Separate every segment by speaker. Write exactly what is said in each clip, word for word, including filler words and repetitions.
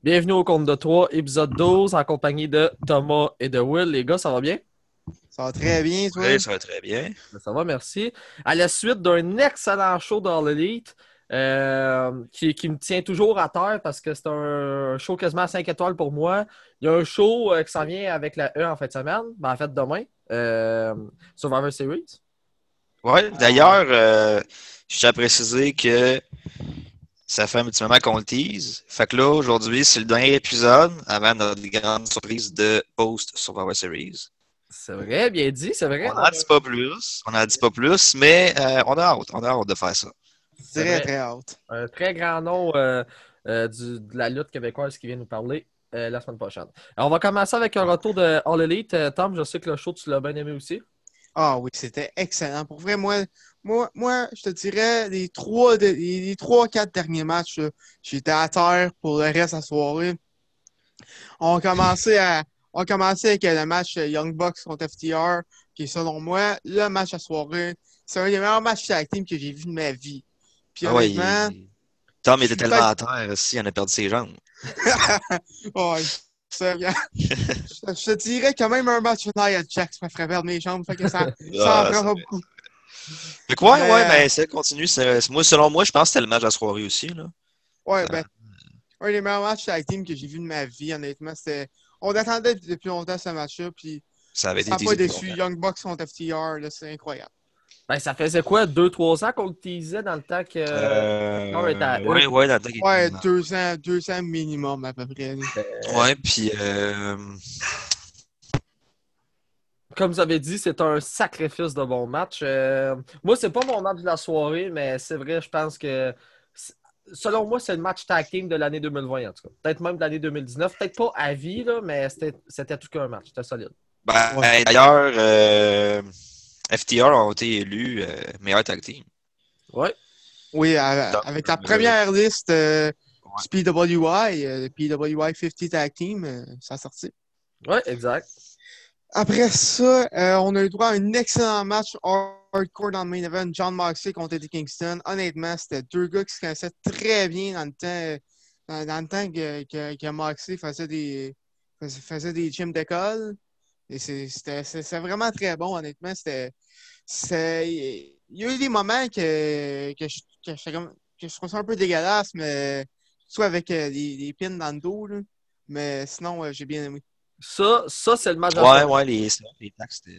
Speaker 1: Bienvenue au compte de trois, épisode douze, en compagnie de Thomas et de Will. Les gars, ça va bien?
Speaker 2: Ça va très bien, toi?
Speaker 3: Oui, ça va très bien.
Speaker 1: Ben, ça va, merci. À la suite d'un excellent show dans l'Elite, euh, qui, qui me tient toujours à terre parce que c'est un show quasiment à cinq étoiles pour moi. Il y a un show euh, qui s'en vient avec la E en fin de semaine, ben, en fait demain, euh, Survivor Series.
Speaker 3: Ouais,
Speaker 2: Ah,
Speaker 3: d'ailleurs, euh, je tiens à préciser que ça fait un petit moment qu'on le tease. Fait que là, aujourd'hui, c'est le dernier épisode avant notre grande surprise de Post Survivor Series.
Speaker 1: C'est vrai, bien dit, c'est
Speaker 3: On
Speaker 1: vrai.
Speaker 3: n'en dit pas plus, on n'en dit pas plus, mais euh, on a hâte, on a hâte de faire ça.
Speaker 1: C'est
Speaker 2: très,
Speaker 1: vrai.
Speaker 2: très hâte.
Speaker 1: Un très grand nom euh, euh, du- de la lutte québécoise qui vient nous parler euh, la semaine prochaine. Alors, on va commencer avec un
Speaker 3: Ouais.
Speaker 1: retour de All Elite. Euh, Tom, je sais que le show, tu l'as bien aimé aussi.
Speaker 2: Ah oui, c'était excellent. Pour vrai, moi, moi, moi, je te dirais, les trois, de- les, les trois, quatre derniers matchs, là, j'étais à terre pour le reste de la soirée. On a commencé à, on a commencé avec euh, le match euh, Young Bucks contre F T R, qui est selon moi, le match à soirée. C'est un des meilleurs matchs tag team que j'ai vu de ma vie. Puis
Speaker 3: Ah ouais,
Speaker 2: honnêtement,
Speaker 3: il- Tom
Speaker 2: je
Speaker 3: était
Speaker 2: suis
Speaker 3: tellement
Speaker 2: peut-être.
Speaker 3: à terre aussi, il en a perdu ses jambes.
Speaker 2: Ouais, ça, Je, je te dirais quand même un match Nia Jax me ferait perdre mes jambes, fait que ça, ça en
Speaker 3: Ah,
Speaker 2: prend
Speaker 3: ça
Speaker 2: pas
Speaker 3: fait.
Speaker 2: beaucoup.
Speaker 3: Fait que ouais, ouais,
Speaker 2: Mais
Speaker 3: ben ça continue. c'est- Moi, selon moi, je pense que c'était le match de la soirée aussi, là.
Speaker 2: ouais,
Speaker 3: Ça,
Speaker 2: ben, un des meilleurs matchs tag team que j'ai vu de ma vie, honnêtement, c'était. On attendait depuis longtemps ce match-là, puis
Speaker 3: ça avait été
Speaker 2: ça n'a pas
Speaker 3: teasé depuis
Speaker 2: déçu.
Speaker 3: longtemps.
Speaker 2: Young Bucks contre F T R, là, c'est incroyable.
Speaker 1: Ben, ça faisait quoi, deux trois ans qu'on le teasait dans le temps que euh, Thor était à
Speaker 3: Euh,
Speaker 1: eux?
Speaker 3: ouais, ouais, dans le temps qu'il était
Speaker 2: Ouais,
Speaker 3: vivant.
Speaker 2: deux ans, deux ans minimum à peu près, là.
Speaker 1: Euh,
Speaker 3: Ouais, puis euh,
Speaker 1: Comme vous avez dit, c'est un sacrifice de bon match. Euh, moi, c'est pas mon match de la soirée, mais c'est vrai, je pense que c'est- selon moi, c'est le match tag team de l'année deux mille vingt, en tout cas. Peut-être même de l'année deux mille dix-neuf. Peut-être pas à vie, là, mais c'était c'était tout qu'un match. C'était solide.
Speaker 3: ben,
Speaker 2: Ouais.
Speaker 3: d'ailleurs, euh, F T R ont été élus euh, meilleur tag team.
Speaker 1: Ouais,
Speaker 2: Oui, à-
Speaker 3: Donc,
Speaker 2: avec la
Speaker 3: euh,
Speaker 2: première liste euh,
Speaker 3: ouais.
Speaker 2: du P W I, euh, le P W I cinquante Tag Team, euh, ça a sorti.
Speaker 1: ouais, exact.
Speaker 2: Après ça, euh, on a eu droit à un excellent match hardcore dans le main event. John Moxley contre Eddie Kingston. Honnêtement, c'était deux gars qui se connaissaient très bien dans le temps, dans, dans le temps que, que, que Moxley faisait des, faisait, faisait des gyms d'école. Et c'est- c'était c'est- c'est vraiment très bon, honnêtement. C'était, c'est- il y a eu des moments que, que, je, que, j'étais comme- que je trouvais ça un peu dégueulasse, mais soit avec euh, des, des pins dans le dos, là. Mais sinon, euh, j'ai bien aimé.
Speaker 1: Ça, ça c'est le match de la
Speaker 3: Ouais,
Speaker 1: soirée.
Speaker 3: ouais, les, les tags, c'était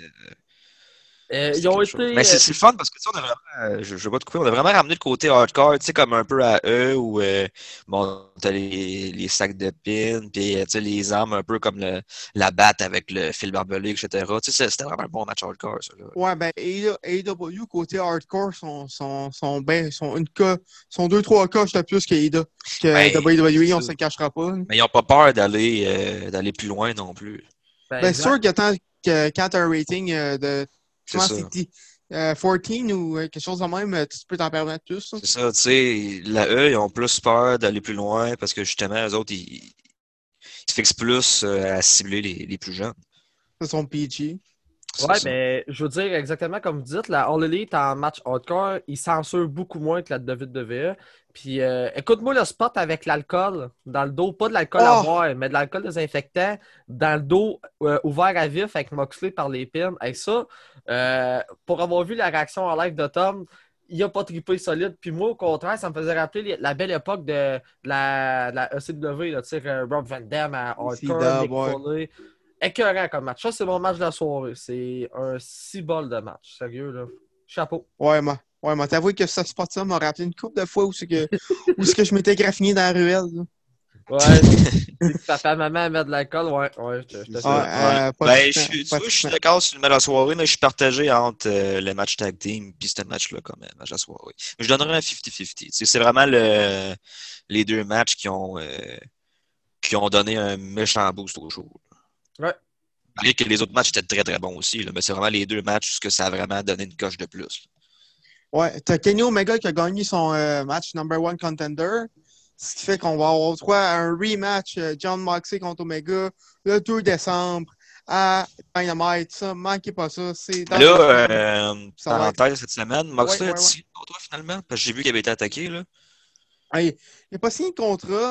Speaker 1: Euh, ils
Speaker 3: c'était
Speaker 1: ont
Speaker 3: quelque chose. Mais
Speaker 1: été.
Speaker 3: c'est
Speaker 1: euh,
Speaker 3: c'est le fun parce que tu sais, on a vraiment, euh, je, je vais pas te couper, on a vraiment ramené le côté hardcore, tu sais, comme un peu à eux, où euh, bon, t'as les, les sacs de pins, puis euh, tu sais, les armes un peu comme le, la batte avec le fil barbelé, et cetera. Tu sais, c'était vraiment un bon match hardcore, ça, là.
Speaker 2: Ouais, ben, A E W, côté hardcore, sont, sont, sont, ben, sont une cas, sont deux, trois coches de plus que, A E W, que
Speaker 3: Ben, c'est
Speaker 2: W W E, on
Speaker 3: ça.
Speaker 2: se le cachera pas, là.
Speaker 3: Mais ils ont pas peur d'aller euh, d'aller plus loin non plus.
Speaker 1: Ben,
Speaker 2: Ben, c'est sûr
Speaker 1: exact.
Speaker 2: que, tant, que quand tu as un rating euh, de, je
Speaker 3: C'est
Speaker 2: pense
Speaker 3: ça.
Speaker 2: que c'est euh, quatorze ou euh, quelque chose de même, euh, tu peux t'en permettre plus, là.
Speaker 3: C'est ça, tu sais, la E, ils ont plus peur d'aller plus loin parce que justement, eux autres, ils, ils se fixent plus euh, à cibler les, les plus jeunes.
Speaker 2: C'est son P G.
Speaker 3: C'est
Speaker 1: Ouais,
Speaker 3: ça.
Speaker 1: mais je veux dire exactement comme vous dites, la All Elite en match hardcore, il censure beaucoup moins que la W W E. Puis euh, écoute-moi le spot avec l'alcool dans le dos, pas de l'alcool à
Speaker 2: Oh!
Speaker 1: boire, mais de l'alcool désinfectant dans le dos euh, ouvert à vif avec Moxley par les pins. Et ça, euh, pour avoir vu la réaction en live de Tom, il a pas trippé solide. Puis moi, au contraire, ça me faisait rappeler les- la belle époque de, de la, de la E C W, là, tu sais, euh, Rob Van Dam à hardcore,
Speaker 2: C-Dub,
Speaker 1: Mick
Speaker 2: ouais.
Speaker 1: Foley. Écœurant comme match. Ça, c'est mon match de la soirée. C'est un six bol de match. Sérieux, là. Chapeau.
Speaker 2: Ouais, moi. Ouais, moi, t'avoues que ce spot-là m'a rappelé une couple de fois où c'est que, où c'est que je m'étais graffiné dans la ruelle, là.
Speaker 1: Ouais. Si papa, maman mettent de l'alcool, ouais, ouais, je te je
Speaker 3: C'est
Speaker 1: te
Speaker 2: Ouais,
Speaker 1: file.
Speaker 3: ça. Ouais.
Speaker 2: euh, pas
Speaker 3: Ben, je
Speaker 2: trippant,
Speaker 3: suis, tu
Speaker 2: pas
Speaker 3: vois, je suis
Speaker 2: trippant.
Speaker 3: d'accord sur le match de la soirée, mais je suis partagé entre euh, le match tag team et ce match-là comme euh, match de la soirée. Mais je donnerais un cinquante cinquante. Tu sais, c'est vraiment le, les deux matchs qui ont, euh, qui ont donné un méchant boost au show.
Speaker 1: Ouais.
Speaker 3: Malgré que les autres matchs étaient très très bons aussi, là, mais c'est vraiment les deux matchs que ça a vraiment donné une coche de plus.
Speaker 2: Ouais, t'as Kenny Omega qui a gagné son euh, match number one contender. Ce qui fait qu'on va avoir droit à un rematch euh, John Moxley contre Omega le deux décembre à Dynamite. Ça, manquez pas ça. C'est
Speaker 3: Mais
Speaker 2: dans deux
Speaker 3: là,
Speaker 2: semaines.
Speaker 3: euh,
Speaker 2: Ça va être.
Speaker 3: parenthèse cette semaine,
Speaker 2: Ouais,
Speaker 3: Moxley a
Speaker 2: ouais, ouais.
Speaker 3: dit contre toi finalement, parce que j'ai vu qu'il avait été attaqué. Là.
Speaker 2: Hey, il n'a pas signé de contrat.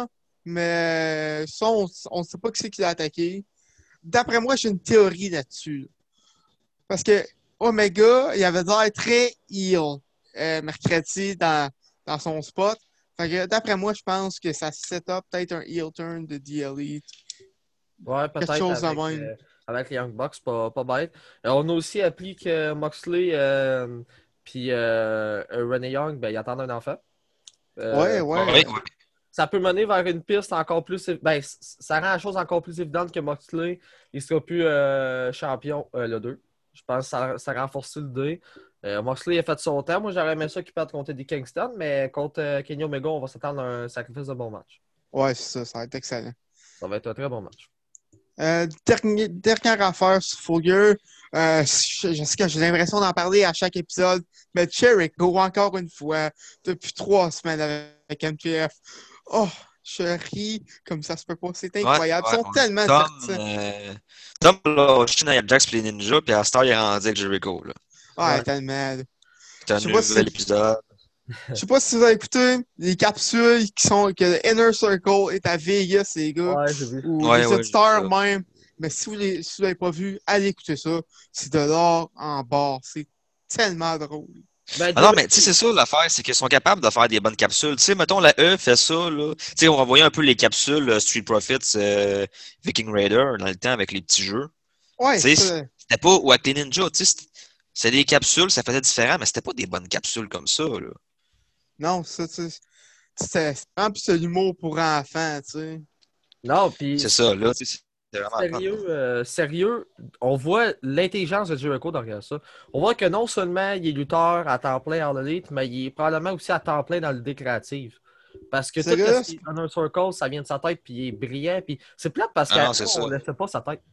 Speaker 2: Mais ça, on ne sait pas qui c'est qui l'a attaqué. D'après moi, j'ai une théorie là-dessus. Là. Parce que Omega, il avait l'air très heel euh, mercredi dans, dans son spot. Fait que d'après moi, je pense que ça set up peut-être un heel turn de The Elite.
Speaker 1: Ouais,
Speaker 2: Quelque
Speaker 1: peut-être
Speaker 2: chose de
Speaker 1: avec,
Speaker 2: même.
Speaker 1: euh, avec les Young Bucks, pas, pas bête. Euh, on a aussi appris que Moxley euh, puis euh, euh, Renee Young, ben, ils attendent un enfant.
Speaker 2: Ouais,
Speaker 1: Euh,
Speaker 2: ouais.
Speaker 3: Ouais,
Speaker 2: euh,
Speaker 3: ouais.
Speaker 1: Ça peut mener vers une piste encore plus. Ben, c- ça rend la chose encore plus évidente que Moxley, il sera plus euh, champion euh, le deux. Je pense que ça, ça renforce le deux. Euh, Moxley a fait son temps. Moi, j'aurais aimé ça qu'il perde contre Eddie Kingston, mais contre euh, Kenny Omega, on va s'attendre à un sacrifice de bon match.
Speaker 2: Ouais, c'est ça, ça va être excellent.
Speaker 1: Ça va être un très bon match.
Speaker 2: Euh, dernier- dernière affaire sur Fulgur. Euh, je, je sais que j'ai l'impression d'en parler à chaque épisode, mais Jericho, encore une fois, depuis trois semaines avec M J F. Oh, je ris comme ça se peut pas. C'est
Speaker 3: Ouais,
Speaker 2: incroyable. Ils
Speaker 3: ouais,
Speaker 2: sont
Speaker 3: ouais.
Speaker 2: tellement
Speaker 3: Tom,
Speaker 2: divertissants.
Speaker 3: euh, Tom l'a jeté dans Nia Jax et les Ninja, puis à Star, il est rendu avec Jericho. Là.
Speaker 2: Ouais,
Speaker 1: Ouais.
Speaker 2: tellement.
Speaker 3: C'est un
Speaker 2: Je sais pas si
Speaker 3: nouvel épisode.
Speaker 2: je sais pas si vous avez écouté les capsules qui sont que le Inner Circle est à Vegas, les gars,
Speaker 1: Ouais, j'ai vu.
Speaker 2: ou
Speaker 3: Ouais,
Speaker 2: les
Speaker 3: ouais, j'ai vu
Speaker 2: auditeurs
Speaker 3: ça.
Speaker 2: même. Mais si vous ne si vous l'avez pas vu, allez écouter ça. C'est de l'or en barre. C'est tellement drôle.
Speaker 1: Ben,
Speaker 3: Ah non,
Speaker 1: Jericho,
Speaker 3: mais tu sais, c'est ça l'affaire, c'est qu'ils sont capables de faire des bonnes capsules. Tu sais, mettons, la E fait ça, là. Tu sais, on va un peu les capsules euh, Street Profits, euh, Viking Raider dans le temps avec les petits jeux.
Speaker 2: Ouais,
Speaker 3: Tu sais,
Speaker 2: ça.
Speaker 3: c'était pas, ou avec les ninjas, tu sais, c'était c'était des capsules, ça faisait différent, mais c'était pas des bonnes capsules comme ça, là.
Speaker 2: Non, ça, tu sais. C'est c'est vraiment plus de l'humour pour enfants, tu sais.
Speaker 1: non, puis
Speaker 3: C'est ça, là, tu sais, c'est vraiment le fun, là.
Speaker 1: sérieux, euh, sérieux, on voit l'intelligence de Jericho derrière ça. On voit que non seulement il est lutteur à temps plein en Elite, mais il est probablement aussi à temps plein dans l'idée créative. Parce que
Speaker 2: Ce
Speaker 1: tout ce
Speaker 2: gars-là,
Speaker 1: qui est Inner Circle, ça vient de sa tête, puis il est brillant. Puis c'est plate parce
Speaker 3: Ah non,
Speaker 1: qu'avant,
Speaker 3: c'est ça.
Speaker 1: on ne laissait pas sa tête.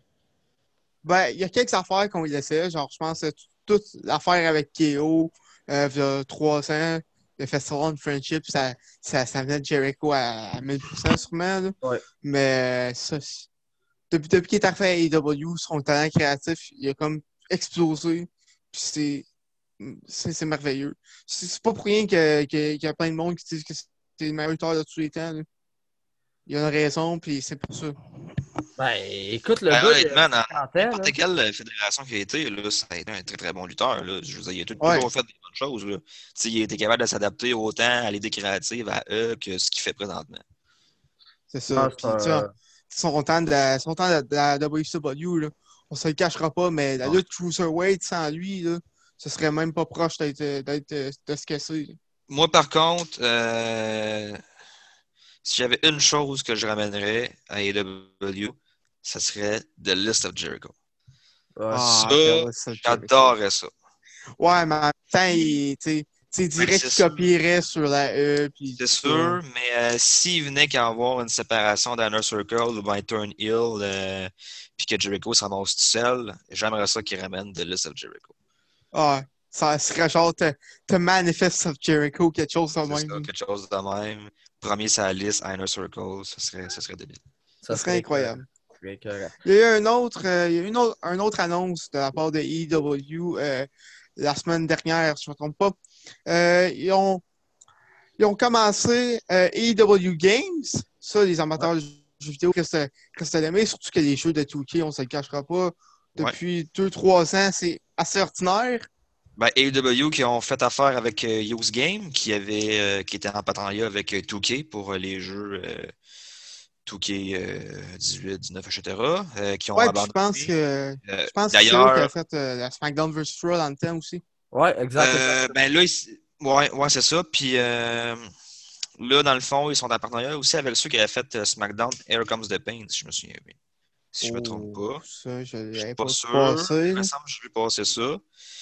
Speaker 2: ben, il y a quelques affaires qu'on y laissait. Genre, je pense que toute l'affaire avec K O, euh, il y a trois ans, le Festival de Friendship, ça, ça, ça venait de Jericho à, à mille pour cent sûrement. Là.
Speaker 1: Ouais.
Speaker 2: Mais ça, c'est- depuis, depuis qu'il est arrivé à A E W, son talent créatif, il a comme explosé. Puis c'est, c'est, c'est merveilleux. C'est c'est pas pour rien que- que- qu'il y a plein de monde qui disent que c'est le meilleur lutteur de tous les temps. Là. Il y a une raison, puis c'est pour ça.
Speaker 1: Ben, écoute, le
Speaker 3: Ben,
Speaker 1: gars, il a
Speaker 3: honnêtement, dans
Speaker 1: cinquante ans, là.
Speaker 3: n'importe quelle euh, fédération qui a été, là, ça a été un très très bon lutteur. Là. Je veux dire, il a tout-
Speaker 2: Ouais,
Speaker 3: toujours fait des bonnes choses. Là. Tu sais, il a été capable de s'adapter autant à l'idée créative à eux que ce qu'il fait présentement.
Speaker 2: c'est ça.
Speaker 1: Non, c'est
Speaker 2: Puis, tu sais,
Speaker 1: un-
Speaker 2: son temps de la, son temps de, de la W C W, là, on se le cachera pas, mais la
Speaker 3: Ouais.
Speaker 2: lutte Cruiserweight sans lui, là, ce serait même pas proche d'être, d'être, de ce que c'est. Là.
Speaker 3: Moi, par contre, euh, si j'avais une chose que je ramènerais à A E W, ça serait The List of Jericho.
Speaker 1: ouais.
Speaker 3: Ça,
Speaker 2: Ah, Dallas, ça, Jericho.
Speaker 3: j'adorerais ça.
Speaker 2: Ouais, mais en même temps, il, tu sais, tu sais,
Speaker 3: Ben,
Speaker 2: dirait
Speaker 3: c'est
Speaker 2: qu'il
Speaker 3: sûr.
Speaker 2: copierait sur la E. Puis
Speaker 3: C'est
Speaker 2: tout ça.
Speaker 3: sûr, mais euh, s'il venait qu'à avoir une séparation d'Inner Circle ou ben Turn Hill, euh, puis que Jericho s'en ramasse tout seul, j'aimerais ça qu'il ramène The List of Jericho.
Speaker 2: Ah, ça serait genre The, The Manifest of Jericho, quelque chose comme
Speaker 3: C'est ça,
Speaker 2: même.
Speaker 3: quelque chose de même. Premier sur la liste, Inner Circle, ça serait, ça serait débile.
Speaker 2: Ça serait incroyable.
Speaker 1: serait écœurant.
Speaker 2: Il y a eu un autre, euh, il y a eu une autre, une autre annonce de la part de E W euh, la semaine dernière, si je ne me trompe pas. Euh, ils, ont, ils ont commencé euh, E W Games. Ça, les amateurs de jeux vidéo, qu'est-ce que c'est aimé, surtout que les jeux de deux K, on ne se le cachera pas. Depuis deux trois ans, c'est assez ordinaire.
Speaker 3: Ben, A E W qui ont fait affaire avec euh, Use Game, qui, avait, euh, qui était en partenariat avec euh, deux K pour euh, les jeux euh, deux K euh, dix-huit, dix-neuf, et cetera. Euh, qui ont
Speaker 2: Ouais, puis je
Speaker 3: abandonné.
Speaker 2: pense que,
Speaker 3: Euh,
Speaker 2: je pense que c'est eux qui
Speaker 3: D'ailleurs,
Speaker 2: ont fait euh, la SmackDown versus. Raw dans le temps aussi.
Speaker 1: Ouais, exact.
Speaker 3: euh, ben là, ils- ouais, ouais, c'est ça. Puis euh, là, dans le fond, ils sont en partenariat aussi avec ceux qui avaient fait euh, SmackDown Here Comes the Pain, si je me souviens bien. Si je me trompe
Speaker 2: Oh,
Speaker 3: pas.
Speaker 2: ça, je
Speaker 3: Je
Speaker 2: l'avais
Speaker 3: suis
Speaker 2: pas
Speaker 3: pas sûr.
Speaker 2: passé.
Speaker 3: Il me
Speaker 2: Là.
Speaker 3: semble que j'ai vu passer ça.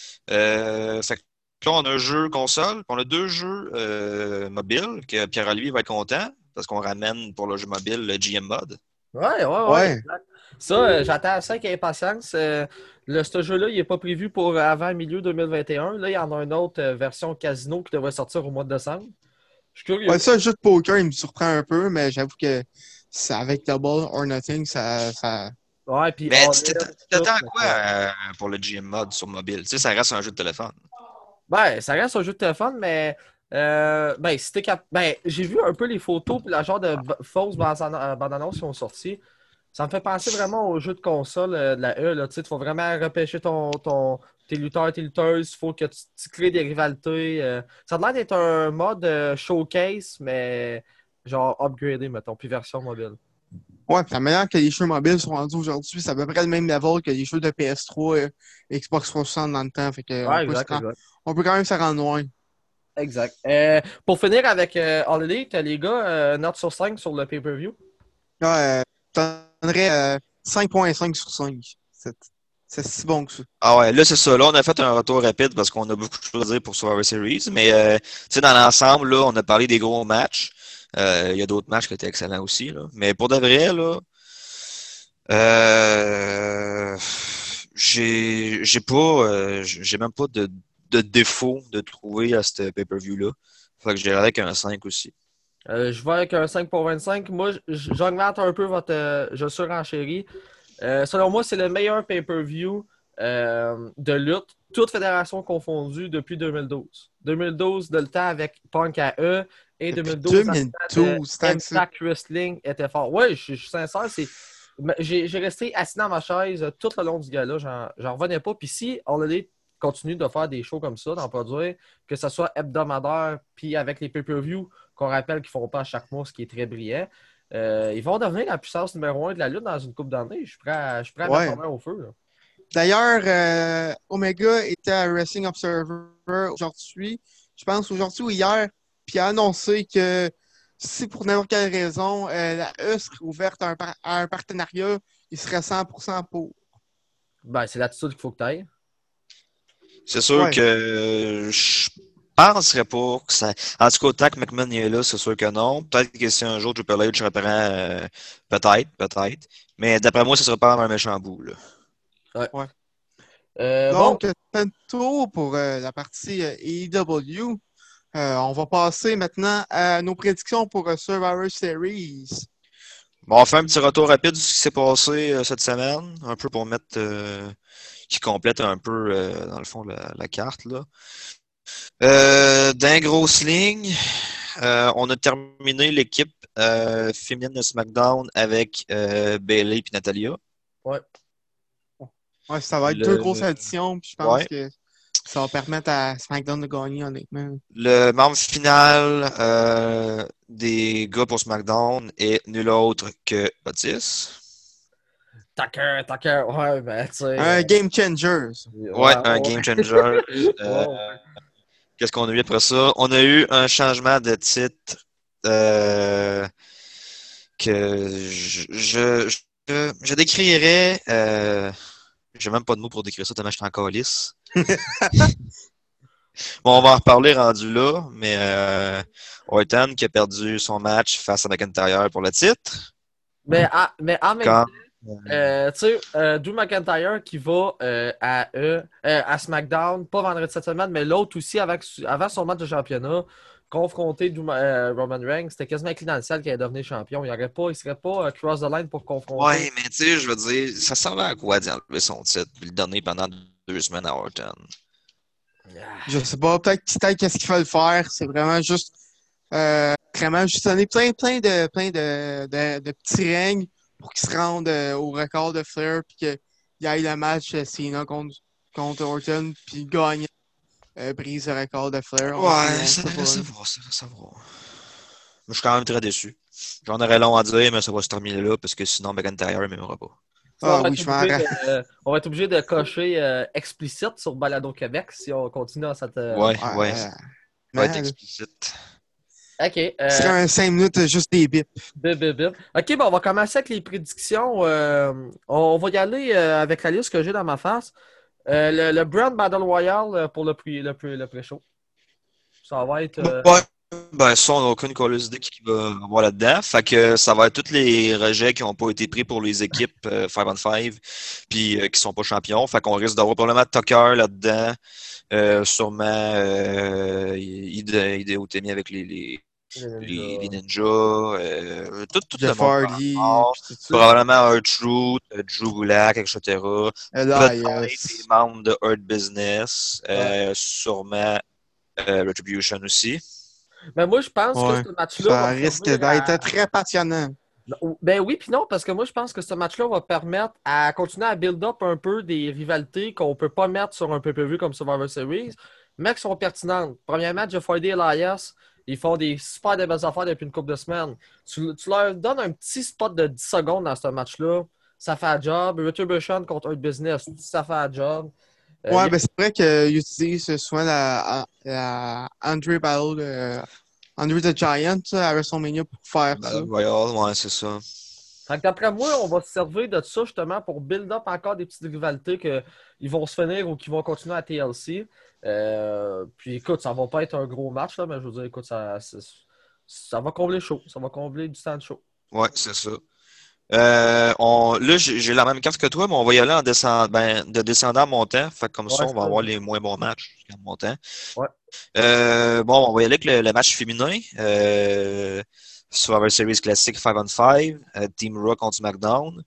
Speaker 3: Euh, fait que là, on a un jeu console, puis on a deux jeux euh, mobiles que Pierre-Olivier va être content parce qu'on ramène pour le jeu mobile le G M Mod.
Speaker 1: Ouais, ouais, ouais.
Speaker 2: Ouais.
Speaker 1: Exact. Ça, euh, j'attends ça avec impatience. Euh, le, ce jeu-là, il n'est pas prévu pour avant milieu deux mille vingt et un. Là, il y en a une autre euh, version casino qui devrait sortir au mois de décembre. Je suis curieux.
Speaker 2: Ouais, ça, le jeu de poker, il me surprend un peu, mais j'avoue que ça, avec Double or Nothing, ça. ça...
Speaker 1: Ouais, puis
Speaker 3: Mais
Speaker 1: All
Speaker 3: tu
Speaker 1: In,
Speaker 3: t'attends- tu
Speaker 1: tout,
Speaker 3: t'attends à
Speaker 1: fait
Speaker 3: quoi
Speaker 1: que-
Speaker 3: euh, pour le G M Mod sur mobile? Tu sais, ça reste un jeu de téléphone.
Speaker 1: Ben, ça reste un jeu de téléphone, mais Euh, ben, si t'es cap... ben, j'ai vu un peu les photos puis la genre de b- fausses bandes- bandes-annonces qui ont sorti. Ça me fait penser vraiment au jeu de console euh, de la E. Là. Tu sais, il faut vraiment repêcher ton, ton, tes lutteurs, tes lutteuses. Il faut que tu, tu crées des rivalités. euh. Ça a l'air d'être un mode euh, showcase, mais genre upgradé, mettons, puis version mobile.
Speaker 2: Ouais, puis la manière que les jeux mobiles sont rendus aujourd'hui, c'est à peu près le même level que les jeux de P S trois et Xbox trois cent soixante dans le temps. Fait que on
Speaker 1: Ouais,
Speaker 2: peut, se
Speaker 1: exact,
Speaker 2: rend-
Speaker 1: exact.
Speaker 2: on peut quand même se rendre loin.
Speaker 1: Exact. Euh, pour finir avec euh, All Elite, les gars, euh, note sur cinq sur le pay-per-view.
Speaker 2: Là, euh, je donnerais euh, cinq virgule cinq sur cinq. C'est c'est si bon que ça.
Speaker 3: Ah ouais, là, c'est ça. Là, on a fait un retour rapide parce qu'on a beaucoup de choses à dire pour Survivor Series. Mais, euh, tu sais, dans l'ensemble, là, on a parlé des gros matchs. Euh, Il y a d'autres matchs qui étaient excellents aussi, là. Mais pour de vrai, là, euh, j'ai, j'ai pas, euh, j'ai même pas de, de défaut de trouver à ce pay-per-view-là. Fait que j'irai avec un cinq aussi.
Speaker 1: Euh, je vais avec un cinq pour vingt-cinq. Moi, j- j'augmente un peu votre. euh, je surenchéris. Euh, selon moi, c'est le meilleur pay-per-view euh, de lutte, toute fédération confondue, depuis deux mille douze. deux mille douze, de le temps avec Punk à E, et
Speaker 2: Depuis
Speaker 1: deux mille douze, dans le temps de
Speaker 2: deux mille douze, tant que ça.
Speaker 1: Impact Wrestling était fort. Ouais, je, je suis sincère, c'est. mais J'ai j'ai resté assis dans ma chaise euh, tout le long du gala, j'en j'en revenais pas. Puis si on allait continuer de faire des shows comme ça, d'en produire, que ce soit hebdomadaire, puis avec les pay-per-view qu'on rappelle qu'ils font pas à chaque mois, ce qui est très brillant. Euh, ils vont devenir la puissance numéro un de la lutte dans une coupe d'années. Je suis prêt à, je suis prêt à mettre ma
Speaker 2: Ouais.
Speaker 1: main au feu. Là.
Speaker 2: D'ailleurs, euh, Omega était à Wrestling Observer aujourd'hui, je pense aujourd'hui ou hier, puis il a annoncé que si pour n'importe quelle raison euh, la E serait ouverte à un, par- à un partenariat, il serait cent pour cent pour.
Speaker 1: Ben, c'est l'attitude qu'il faut que tu ailles.
Speaker 3: C'est sûr
Speaker 2: Ouais.
Speaker 3: que euh, je penserais pas que ça. En tout cas, tant que McMahon est là, c'est sûr que non. Peut-être que si un jour Triple H reprend, euh, peut-être, peut-être. Mais d'après moi, ce serait pas un méchant bout, là.
Speaker 1: Ouais.
Speaker 2: Ouais.
Speaker 1: Euh, bon,
Speaker 2: Donc, c'est un tour pour euh, la partie euh, A E W. Euh, on va passer maintenant à nos prédictions pour euh, Survivor Series.
Speaker 3: Bon, on fait un petit retour rapide de ce qui s'est passé euh, cette semaine, un peu pour mettre euh, qui complète un peu, euh, dans le fond, la, la carte, là. Euh, d'un grosse ligne, euh, on a terminé l'équipe euh, féminine de SmackDown avec euh, Bayley et Natalia.
Speaker 1: ouais.
Speaker 2: Ouais, ça va être deux grosses
Speaker 3: Le,
Speaker 2: additions, puis je pense
Speaker 3: ouais,
Speaker 2: que ça va permettre à SmackDown de gagner, honnêtement.
Speaker 3: le membre final euh, des gars pour SmackDown est nul autre que Otis.
Speaker 1: Tucker, Tucker. Ouais, ben, tu sais.
Speaker 2: Un
Speaker 1: euh,
Speaker 2: game changer. Ça.
Speaker 3: Ouais,
Speaker 1: ouais,
Speaker 3: un
Speaker 1: ouais.
Speaker 3: game changer. Euh,
Speaker 1: Ouais,
Speaker 3: qu'est-ce qu'on a eu après ça? On a eu un changement de titre euh, que je, je, je, je décrirais. Euh, j'ai même pas de mots pour décrire ça, tellement je suis en calice. Bon, on va en reparler rendu là, mais euh, Orton qui a perdu son match face à McIntyre pour le titre.
Speaker 1: Mais, ah, mais en même
Speaker 3: Quand
Speaker 1: temps, euh, tu sais, euh, Drew McIntyre qui va euh, à, eux, euh, à SmackDown, pas vendredi cette semaine, mais l'autre aussi avec, avant son match de championnat, confronter Drew- euh, Roman Reigns, c'était quasiment écrit dans le ciel qu'il allait devenir champion. Il ne il serait pas euh, cross the line pour confronter.
Speaker 3: ouais, mais tu sais, je veux dire, ça servait à quoi d'y enlever son titre et le donner pendant deux semaines à Orton?
Speaker 1: Ah.
Speaker 2: Je sais pas, peut-être peut qu'est-ce qu'il faut le faire. C'est vraiment juste euh, vraiment juste donner plein, plein de plein de, de, de petits règnes pour qu'il se rende euh, au record de Flair puis qu'il aille le match euh, Cena contre, contre Orton puis gagne, euh, brise le record de Flair. On sait,
Speaker 3: Ouais,
Speaker 2: on
Speaker 3: ça
Speaker 2: sait
Speaker 3: devrait
Speaker 2: pas.
Speaker 3: se
Speaker 2: Hein.
Speaker 3: voir, ça devrait se voir. Mais je suis quand même très déçu. J'en aurais long à dire, mais ça va se terminer là parce que sinon McIntyre ne m'aimera pas.
Speaker 1: Ça, on
Speaker 2: Ah
Speaker 1: va
Speaker 2: oui,
Speaker 1: être
Speaker 2: je m'en
Speaker 1: obligé
Speaker 2: ra-
Speaker 1: de, euh, on va être obligé de cocher euh, explicite sur Balado Québec si on continue dans cette. euh,
Speaker 3: Ouais, ouais,
Speaker 2: Ouais,
Speaker 3: ça
Speaker 2: euh,
Speaker 3: va être
Speaker 2: man, là.
Speaker 3: explicite.
Speaker 1: OK.
Speaker 2: Ce
Speaker 1: Euh,
Speaker 2: serait un cinq minutes euh, juste des bips.
Speaker 1: bip, bip, bip. OK, bon, on va commencer avec les prédictions. Euh, on va y aller euh, avec la liste que j'ai dans ma face. Euh, le, le Brand Battle Royale euh, pour le, pré- le, pré- le pré-show. Ça va être. euh,
Speaker 3: Ouais, ben ça, on n'a aucune colleuse idée qui va avoir là-dedans. Fait que ça va être tous les rejets qui n'ont pas été pris pour les équipes euh, cinq contre cinq puis euh, qui sont pas champions. Fait qu'on risque d'avoir probablement Tucker là-dedans. Euh, sûrement euh, Hide- Hideo Itami avec les, les,
Speaker 1: les
Speaker 3: les, les
Speaker 1: ninjas.
Speaker 3: ninjas. Euh, tout, tout le
Speaker 2: Jeff
Speaker 3: monde dans le
Speaker 2: Hardy,
Speaker 3: sport.
Speaker 2: puis tout ça.
Speaker 3: Probablement R-Truth, euh, Drew Gulak, et cetera. Peut-être des
Speaker 2: Elias.
Speaker 3: membres de Hurt Business.
Speaker 1: Ouais.
Speaker 3: Euh, sûrement euh, Retribution aussi.
Speaker 1: Mais moi, je pense que
Speaker 2: Ouais.
Speaker 1: ce match-là
Speaker 2: Ça
Speaker 1: va
Speaker 2: risque
Speaker 1: servir
Speaker 2: d'être
Speaker 1: à...
Speaker 2: très passionnant.
Speaker 1: Ben oui, puis non, parce que moi, je pense que ce match-là va permettre à continuer à build up un peu des rivalités qu'on peut pas mettre sur un pay-per-view comme Survivor Series, mais qui sont pertinentes. Premier match, Jeff Hardy et Elias, ils font des super de belles affaires depuis une couple de semaines. Tu, tu leur donnes un petit spot de dix secondes dans ce match-là, ça fait un job. Retribution contre Hurt Business, ça fait un job. Euh,
Speaker 2: Ouais,
Speaker 1: y a-
Speaker 2: ben c'est vrai qu'ils utilisent souvent la, la Andre Battle, euh, Andre the Giant à WrestleMania pour faire ça.
Speaker 3: Battle Royale, ouais, c'est ça.
Speaker 1: Fait que d'après moi, on va se servir de ça justement pour build up encore des petites rivalités qu'ils vont se finir ou qui vont continuer à T L C. Euh, puis écoute, ça va pas être un gros match, là, mais je veux dire, écoute, ça, ça, ça va combler chaud. Ça va combler du temps de show.
Speaker 3: Ouais, c'est ça. Euh, on, là, j'ai j'ai la même carte que toi, mais on va y aller en descend, ben, de descendant en montant. Fait que comme ça,
Speaker 1: Ouais,
Speaker 3: on va
Speaker 1: c'est
Speaker 3: avoir
Speaker 1: ça.
Speaker 3: les moins bons matchs en montant.
Speaker 1: Ouais.
Speaker 3: Euh, bon, on va y aller avec le, le match féminin. Euh, Survivor Series classique cinq on cinq, euh, Team Raw contre SmackDown.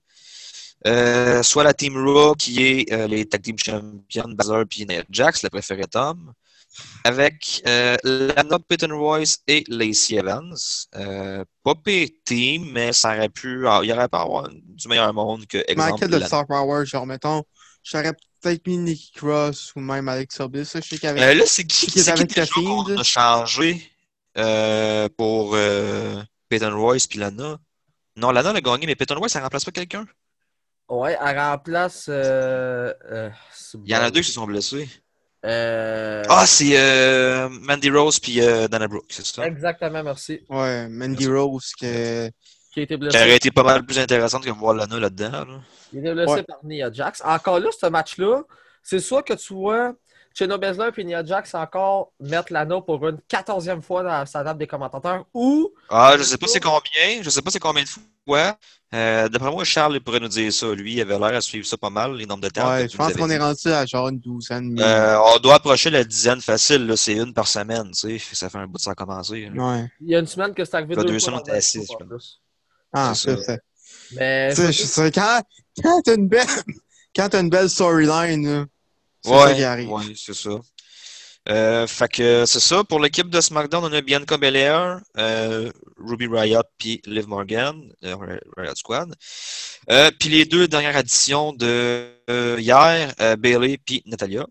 Speaker 3: Euh, soit la Team Raw qui est euh, les Tag Team Champions Baszler et Nia Jax, le préféré Tom, avec euh, Lana, Peyton Royce et Lacey Evans. Euh, pas pire team, mais ça aurait pu, il y aurait pas avoir du meilleur monde que, exemple,
Speaker 2: Manquait de
Speaker 3: Lana.
Speaker 2: Star Power, genre, mettons, j'aurais peut-être mis Nikki Cross ou même Alexa Bliss. Je sais qu'avec.
Speaker 3: Euh, là, c'est qui,
Speaker 2: qui est
Speaker 3: c'est qui
Speaker 2: avec
Speaker 3: déjà
Speaker 2: The Fiend.
Speaker 3: qu'on a changé euh, pour euh, Peyton Royce puis Lana? Non, Lana l'a gagné, mais Peyton Royce, ça remplace pas quelqu'un?
Speaker 1: Ouais, elle remplace. Euh, euh, c'est
Speaker 3: Il y en a
Speaker 1: bon.
Speaker 3: deux qui se sont blessés.
Speaker 1: Euh,
Speaker 3: Ah, c'est euh, Mandy Rose puis euh, Dana Brooke, c'est ça?
Speaker 1: exactement, merci.
Speaker 2: Ouais, Mandy
Speaker 3: Merci.
Speaker 2: Rose, que.
Speaker 1: Qui a été
Speaker 3: Qui aurait
Speaker 1: blessé.
Speaker 3: été pas mal plus intéressante que voir Lana là-dedans. Là.
Speaker 1: Il est blessé
Speaker 2: Ouais.
Speaker 1: par Nia Jax. Encore là, ce match-là, c'est soit que tu vois Shayna Baszler et Nia Jax encore mettre Lana pour une quatorzième fois dans sa table des commentateurs, ou
Speaker 3: Ah, je sais pas c'est combien. Je sais pas c'est combien de fois. Euh, d'après moi, Charles il pourrait nous dire ça. Lui, il avait l'air à suivre ça pas mal, les nombres de temps,
Speaker 2: Ouais,
Speaker 3: comme
Speaker 2: je
Speaker 3: tu nous
Speaker 2: pense
Speaker 3: avais
Speaker 2: qu'on est
Speaker 3: dit.
Speaker 2: rendu à genre une douzaine. Mais...
Speaker 3: Euh, on doit approcher la dizaine facile, là. C'est une par semaine, tu sais. Ça fait un bout de ça a commencé. Là.
Speaker 2: Ouais.
Speaker 1: il y a une semaine que c'est arrivé
Speaker 3: Il y a
Speaker 1: deux
Speaker 3: deux
Speaker 1: fois
Speaker 3: semaines,
Speaker 1: dans
Speaker 3: on
Speaker 1: le
Speaker 3: était
Speaker 1: même
Speaker 3: à
Speaker 1: groupe
Speaker 3: six,
Speaker 1: en
Speaker 3: je pense.
Speaker 1: plus.
Speaker 2: Ah,
Speaker 3: C'est
Speaker 2: ça,
Speaker 3: ça.
Speaker 2: c'est.
Speaker 1: Mais
Speaker 2: Tu
Speaker 1: je veux
Speaker 2: sais,
Speaker 1: dire,
Speaker 2: c'est quand, quand t'as une belle, quand t'as une belle storyline, là, c'est ça qui
Speaker 3: Ouais,
Speaker 2: arrive.
Speaker 3: ouais, c'est ça. Euh, fait que c'est ça. Pour l'équipe de SmackDown, on a Bianca Belair, euh, Ruby Riott puis Liv Morgan, euh, Riot Squad. Euh, puis les deux dernières additions de euh, hier, euh, Bayley puis Natalia.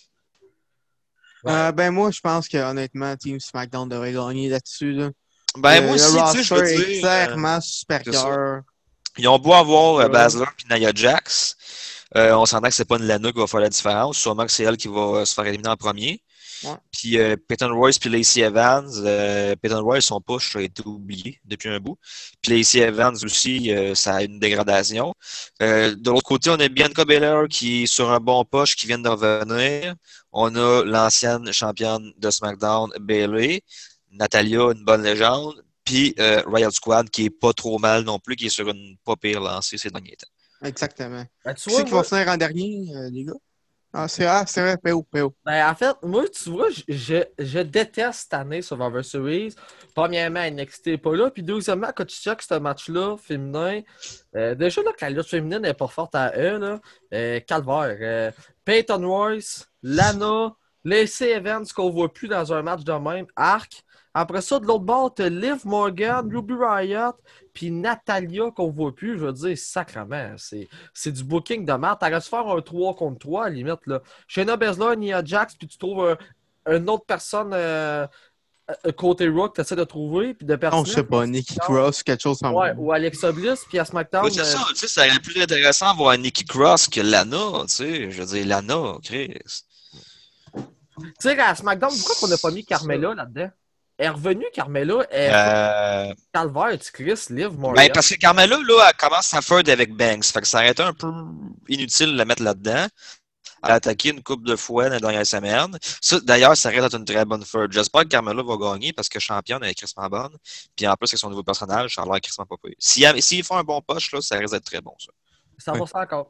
Speaker 1: ouais.
Speaker 2: Euh, ben, moi, je pense que, honnêtement, Team SmackDown devrait gagner là-dessus, là.
Speaker 3: Ben
Speaker 2: Le,
Speaker 3: moi
Speaker 2: le
Speaker 3: aussi, tu sais, je veux
Speaker 2: roster est
Speaker 3: dire, euh,
Speaker 2: clairement
Speaker 3: c'est ça.
Speaker 2: supérieur.
Speaker 3: Ils ont beau avoir euh,
Speaker 2: Ouais.
Speaker 3: Baszler puis Nia Jax. Euh, on s'entend que c'est pas une Lana qui va faire la différence. Sûrement que c'est elle qui va euh, se faire éliminer en premier.
Speaker 2: Ouais.
Speaker 3: Puis euh, Peyton Royce puis Lacey Evans. Euh, Peyton Royce, son push a été oublié depuis un bout. Puis Lacey Evans aussi, euh, ça a une dégradation. Euh, de l'autre côté, on a Bianca Belair qui est sur un bon push, qui vient de revenir. On a l'ancienne championne de SmackDown, Bayley. Natalia, une bonne légende. Puis euh, Riot Squad, qui est pas trop mal non plus, qui est sur une pas pire lancée ces derniers temps.
Speaker 2: Exactement.
Speaker 1: Ben, tu
Speaker 2: Qui
Speaker 1: vois,
Speaker 2: c'est qui
Speaker 1: moi,
Speaker 2: va finir en dernier, euh, les gars? Ah, c'est ah, c'est vrai, P O, P O.
Speaker 1: ben, en fait, moi, tu vois, je, je, je déteste cette année Survivor Series. Premièrement, N X T n'est pas là. Puis deuxièmement, quand tu checkes ce match-là, féminin, euh, déjà là, que la lutte féminine n'est pas forte à eux, là, euh, calvaire. Euh, Peyton Royce, Lana, Lacey Evans, qu'on voit plus dans un match de même, Arc. Après ça, de l'autre bord, t'as Liv Morgan, Ruby Riott, puis Natalia qu'on voit plus. Je veux dire, sacrément, c'est, c'est du booking de merde. T'aurais dû faire un trois contre trois, à la limite. Là. Shayna Baszler, Nia Jax, puis tu trouves un, une autre personne euh, euh, côté Rock que tu essaies de trouver, puis de
Speaker 2: Non,
Speaker 1: pertinent.
Speaker 2: je sais pas, Nikki Cross, quelque chose comme
Speaker 1: Ouais,
Speaker 2: ça.
Speaker 1: ou Alexa Bliss, puis à
Speaker 3: Oui,
Speaker 1: SmackDown.
Speaker 3: c'est
Speaker 1: euh,
Speaker 3: ça, tu sais, ça serait plus intéressant de voir Nikki Cross que Lana, tu sais. Je veux dire, Lana, Chris.
Speaker 1: Tu sais, à SmackDown, pourquoi on n'a pas mis Carmella là-dedans? Elle est revenue, Carmella. Elle est
Speaker 3: Euh,
Speaker 1: calvaire, tu Chris, Liv Morgan.
Speaker 3: ben, parce que Carmella, là, elle commence sa feud avec Banks. Fait que ça aurait été un peu inutile de la mettre là-dedans. Elle a attaqué une couple de fois dans les dernières semaines. Ça, d'ailleurs, ça risque d'être une très bonne feud. J'espère que Carmella va gagner parce que championne, elle est crissement bonne. Puis en plus, avec son nouveau personnage, ça a l'air crissement pas pire. S'ils si, font un bon push, là, ça risque d'être très bon, ça.
Speaker 1: cent pour cent encore.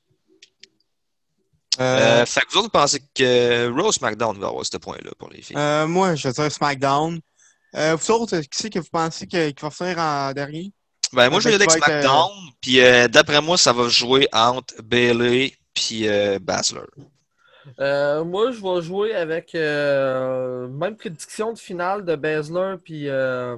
Speaker 2: Euh,
Speaker 3: Euh, fait que vous autres, vous pensez que Rose McDown va avoir ce point-là pour les filles?
Speaker 2: euh, moi, je vais dire SmackDown. Euh, vous autres, qui c'est que vous pensez que- qu'il va finir en dernier?
Speaker 3: Ben, moi, je vais y
Speaker 2: Ben,
Speaker 3: aller
Speaker 2: qui
Speaker 3: avec
Speaker 2: va être, euh,
Speaker 3: SmackDown. Puis euh, d'après moi, ça va jouer entre Bayley puis euh, Baszler.
Speaker 1: Euh, moi, je vais jouer avec euh, même prédiction de finale de Baszler puis euh,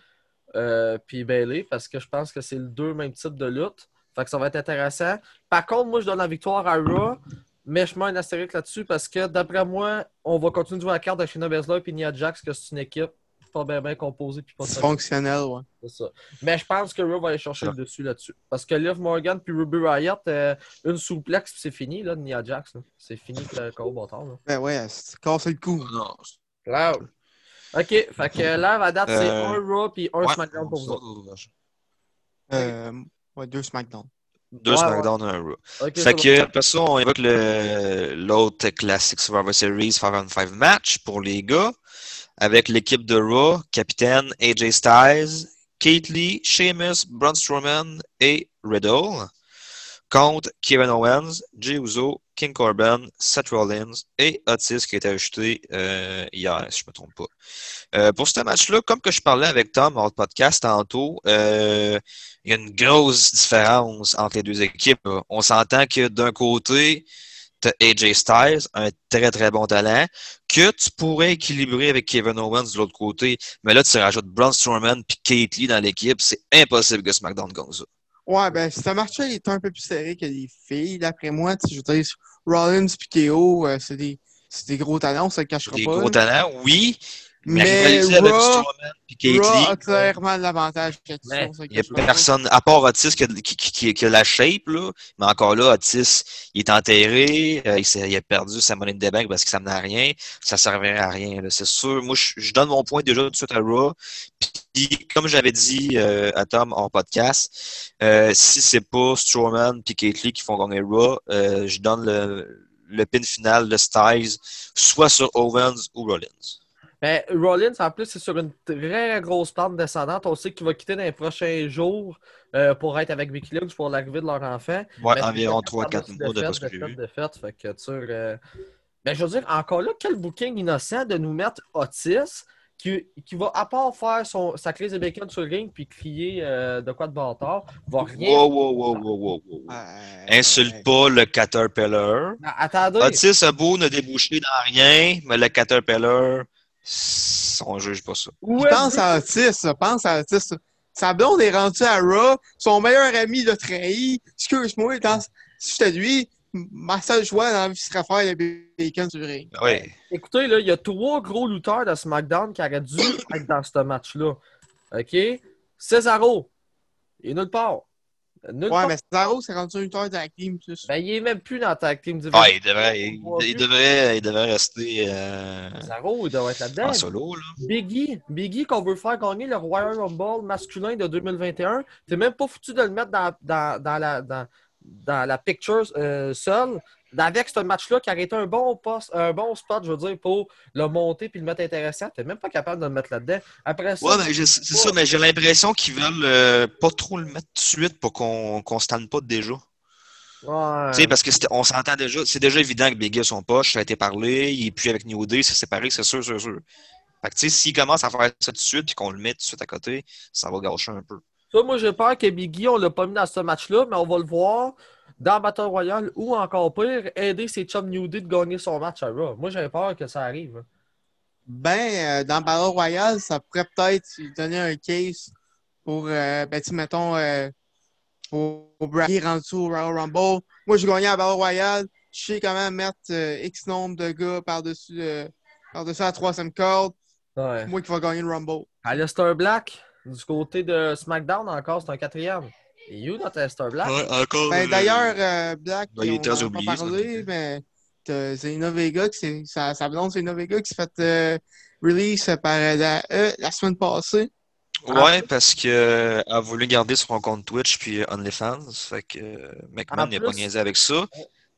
Speaker 1: euh, puis Bailey parce que je pense que c'est le deux mêmes types de lutte. Fait que ça va être intéressant. Par contre, moi, je donne la victoire à Raw, mais je mets un astérisque là-dessus parce que d'après moi, on va continuer de jouer à la carte de Shayna Baszler puis Nia Jax, que c'est une équipe pas bien, bien composée puis pas
Speaker 2: C'est
Speaker 1: très
Speaker 2: fonctionnel, ouais.
Speaker 1: c'est ça. Mais je pense que Raw va aller chercher le dessus là-dessus. Parce que Liv Morgan puis Ruby Riott, euh, une souplex puis c'est fini, là, de Nia Jax. là. C'est fini que le K O bâtard. Là.
Speaker 2: Ben ouais, c'est cassé le cou.
Speaker 3: Non.
Speaker 1: Là. OK, fait que là, à date, c'est
Speaker 3: Euh,
Speaker 1: un Raw puis un
Speaker 3: ouais.
Speaker 1: SmackDown pour vous autres.
Speaker 2: Euh, ouais, deux SmackDown.
Speaker 3: Deux
Speaker 1: Ouais,
Speaker 3: SmackDown, un Raw.
Speaker 1: OK,
Speaker 3: Fait
Speaker 1: ça
Speaker 3: que, après ça, on évoque le, l'autre classique Survivor Series cinq contre cinq match pour les gars, avec l'équipe de Raw, capitaine A J Styles, Keith Lee, Sheamus, Braun Strowman et Riddle, contre Kevin Owens, Jey Uso, King Corbin, Seth Rollins et Otis qui a été ajouté euh, hier, si je ne me trompe pas. Euh, pour ce match-là, comme que je parlais avec Tom en podcast tantôt, euh, il y a une grosse différence entre les deux équipes. Là. On s'entend que d'un côté, tu as A J Styles, un très très bon talent, que tu pourrais équilibrer avec Kevin Owens de l'autre côté. Mais là, tu rajoutes Braun Strowman et Keith Lee dans l'équipe. C'est impossible que SmackDown gagne ça.
Speaker 2: Ouais, ben, ce match-là est un peu plus serré que les filles, d'après moi. Je veux dire, Rollins et K O, euh, c'est des, c'est des gros talents, on se le cachera
Speaker 3: Des
Speaker 2: pas.
Speaker 3: gros
Speaker 2: Là.
Speaker 3: talents, oui. Mais,
Speaker 2: Mais
Speaker 3: rivaliser avec
Speaker 2: Raw,
Speaker 3: Strowman et Keith
Speaker 2: Raw
Speaker 3: Lee,
Speaker 2: a clairement l'avantage là-dessus,
Speaker 1: Mais
Speaker 2: on se le
Speaker 3: il n'y a
Speaker 2: cachera pas.
Speaker 3: personne, à part Otis, qui a, qui, qui, qui a la shape, là. Mais encore là, Otis, il est enterré, euh, il, s'est- il a perdu sa monnaie de bank parce que ça menait à rien. Ça ne servirait à rien, là, c'est sûr. Moi, je, je donne mon point déjà tout de suite à Raw. Puis, comme j'avais dit euh, à Tom en podcast, euh, si c'est pas Strowman et Keith Lee qui font gagner Raw, euh, je donne le, le pin final de Styles, soit sur Owens ou Rollins.
Speaker 1: ben, Rollins, en plus, c'est sur une très grosse pente descendante. On sait qu'il va quitter dans les prochains jours euh, pour être avec Becky Lynch pour l'arrivée de leur enfant.
Speaker 3: Ouais,
Speaker 1: Mais c'est
Speaker 3: environ
Speaker 1: défaite
Speaker 3: trois quatre
Speaker 1: par-dessus
Speaker 3: mois d'après
Speaker 1: défaite,
Speaker 3: ce que j'ai
Speaker 1: défaite,
Speaker 3: vu.
Speaker 1: défaite. Fait que, tu sais, euh, ben, je veux dire, encore là, quel booking innocent de nous mettre Otis qui, qui va, à part faire son, sa crise de bacon sur le ring puis crier euh, de quoi de bâtard, va rien
Speaker 3: Wow,
Speaker 1: faire.
Speaker 3: wow, wow, wow, wow, wow.
Speaker 2: Euh,
Speaker 3: Insulte pas le Caterpillar.
Speaker 1: Non, attendez,
Speaker 3: Otis a beau ne déboucher dans rien, mais le Caterpillar, on juge pas ça.
Speaker 1: où
Speaker 2: Puis
Speaker 1: est
Speaker 2: pense à Otis, là, pense à Otis. là. Sa blonde est rendue à Raw, son meilleur ami l'a trahi. Excuse-moi, dans, si j'étais lui, ma seule joie dans la vie serait faire le bacon sur le ring.
Speaker 3: Oui.
Speaker 1: Écoutez, là, il y a trois gros lutteurs de SmackDown qui auraient dû être dans ce match-là. OK? Cesaro, il est nulle part. Nulle
Speaker 2: Ouais,
Speaker 1: part.
Speaker 2: mais Cesaro, c'est rendu une heure de la team. Plus.
Speaker 1: Ben, il est même plus dans la tag team division.
Speaker 3: Ah, il devrait, il, il devrait, il devrait rester euh,
Speaker 1: Cesaro, il doit être là-dedans.
Speaker 3: en solo. Là.
Speaker 1: Biggie, Biggie qu'on veut faire gagner le Royal Rumble masculin de deux mille vingt et un, t'es même pas foutu de le mettre dans, dans, dans la, dans, dans la picture euh, seul. Avec ce match-là qui a été un bon poste, un bon spot, je veux dire, pour le monter puis le mettre intéressant, t'es même pas capable de le mettre là-dedans. Après ça,
Speaker 3: Ouais, mais je- c'est ça, mais j'ai l'impression qu'ils veulent euh, pas trop le mettre tout de suite pour qu'on qu'on se tente pas déjà.
Speaker 1: ouais.
Speaker 3: Tu sais, parce que c'était- on s'entend déjà, c'est déjà évident que Biggie a son poche, ça a été parlé, il est plus avec New Day, c'est séparé, c'est sûr, sûr, sûr. Fait que tu sais, s'il commence à faire ça tout de suite puis qu'on le met tout de suite à côté, ça va gâcher un peu.
Speaker 1: Ça, moi, j'ai peur que Biggie, on l'a pas mis dans ce match-là, mais on va le voir dans Battle Royale ou encore pire, aider ses chums New Day de gagner son match à Raw. Moi, j'ai peur que ça arrive.
Speaker 2: Ben, euh, dans Battle Royale, ça pourrait peut-être lui donner un case pour, euh, ben, tu sais, mettons, euh, pour, pour Brady rendu au Royal Rumble. Moi, je gagnais à Battle Royale. Je sais comment mettre euh, X nombre de gars par-dessus euh, par-dessus la troisième corde.
Speaker 1: Ouais.
Speaker 2: Moi qui va gagner le Rumble.
Speaker 1: Aleister Black, du côté de SmackDown encore, c'est un quatrième. Et où notre Aleister Black?
Speaker 3: Ouais, encore.
Speaker 2: Ben, d'ailleurs, euh, Black,
Speaker 3: ben, il est
Speaker 2: on
Speaker 3: très
Speaker 2: n'en a pas
Speaker 3: oublié,
Speaker 2: parlé,
Speaker 3: ça.
Speaker 2: mais t'as Zelina Vega, qui c'est, sa, sa blonde Zelina Vega, qui s'est fait euh, release par euh, la E la semaine passée.
Speaker 3: Ouais, parce qu'elle a voulu garder son compte Twitch puis OnlyFans. Fait que euh, McMahon
Speaker 1: En
Speaker 3: n'a pas
Speaker 1: plus-
Speaker 3: niaisé avec ça.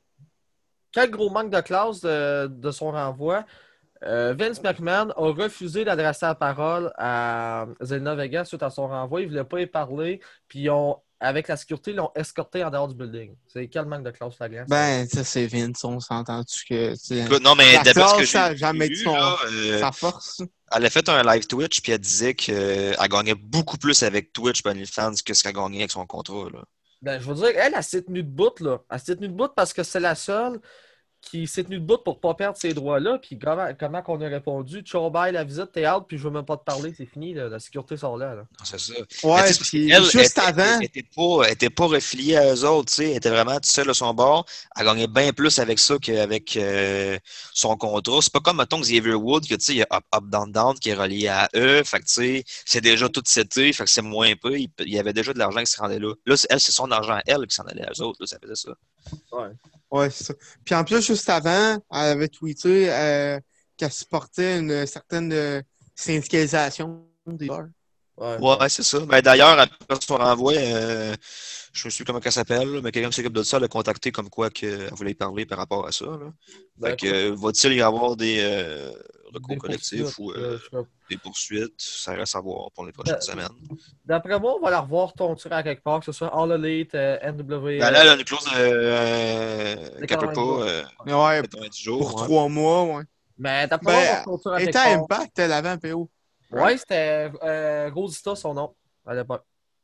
Speaker 1: Quel gros manque de classe de, de son renvoi. Euh, Vince McMahon a refusé d'adresser la parole à Zelina Vega suite à son renvoi. Il ne voulait pas y parler. Puis, ils ont, avec la sécurité, ils l'ont escorté en dehors du building. C'est quel manque de classe, la glace?
Speaker 2: Ben, ça, c'est Vince, on s'entend-tu que. tu sais,
Speaker 3: Écoute, non, mais
Speaker 2: la
Speaker 3: d'après ce que
Speaker 2: classe, ça a
Speaker 3: j'ai
Speaker 2: jamais
Speaker 3: vu,
Speaker 2: été son-
Speaker 3: là, euh,
Speaker 2: sa force.
Speaker 3: elle a fait un live Twitch puis elle disait qu'elle gagnait beaucoup plus avec Twitch et OnlyFans que ce qu'elle gagnait avec son contrat. Là.
Speaker 1: Ben, je veux dire, elle, elle s'est tenue de bout, là. Elle s'est tenue de bout parce que c'est la seule qui s'est tenu debout pour pas perdre ses droits-là. Puis comment, comment qu'on a répondu? Ciao, bye, la visite, t'es out, puis je veux même pas te parler, c'est fini. Là. La sécurité sort là. là.
Speaker 3: Non, c'est ça.
Speaker 2: Ouais,
Speaker 3: Mais tu sais, parce
Speaker 2: puis
Speaker 3: qu'elle,
Speaker 2: juste
Speaker 3: elle,
Speaker 2: avant.
Speaker 3: elle était pas, elle était pas refiliée à eux autres, tu sais. Elle était vraiment toute seule à son bord. Elle gagnait bien plus avec ça qu'avec euh, son contrat. C'est pas comme, mettons, Xavier Wood, que tu sais, il y a Up, Up, Down, Down qui est relié à eux. Fait que tu sais, c'est déjà tout seté, fait que c'est moins peu. Il, il y avait déjà de l'argent qui se rendait là. Là, c'est- elle, c'est son argent, elle, qui s'en allait à eux autres. Là, ça faisait ça.
Speaker 1: Ouais.
Speaker 2: Ouais, c'est ça. Puis en plus, juste avant, elle avait tweeté euh, qu'elle supportait une certaine euh, syndicalisation des joueurs.
Speaker 1: Ouais.
Speaker 3: Ouais, c'est ça. Ben, d'ailleurs, après son renvoi, euh, je me suis comment elle s'appelle, là, mais quelqu'un qui s'occupe de ça l'a contacté comme quoi qu'elle voulait y parler par rapport à ça. Là.
Speaker 1: Ben,
Speaker 3: Fait que,
Speaker 1: écoute,
Speaker 3: euh, va-t-il y avoir des euh, recours
Speaker 1: des
Speaker 3: collectifs
Speaker 1: poursuites,
Speaker 3: ou
Speaker 1: euh,
Speaker 3: euh,
Speaker 1: je sais pas.
Speaker 3: des poursuites? Ça reste à voir pour les prochaines
Speaker 1: D'a-
Speaker 3: semaines.
Speaker 1: D'après moi, on va la revoir tonturer à quelque part, que ce soit All Elite, euh, N W,
Speaker 3: Ben
Speaker 1: euh,
Speaker 3: là, elle a une clause de euh,
Speaker 1: de
Speaker 3: qu'elle peut pas
Speaker 1: quatre-vingt-dix jours.
Speaker 3: euh,
Speaker 2: Mais ouais,
Speaker 3: quatre-vingt-dix jours.
Speaker 2: pour
Speaker 3: Ouais.
Speaker 2: trois mois, ouais.
Speaker 1: Mais d'après moi, on va
Speaker 2: Ben,
Speaker 1: tonturer à
Speaker 2: elle
Speaker 1: quelque
Speaker 2: était à
Speaker 1: part.
Speaker 2: Impact, elle avant, P O.
Speaker 1: Ouais, c'était euh, Rosita, son nom, à l'époque.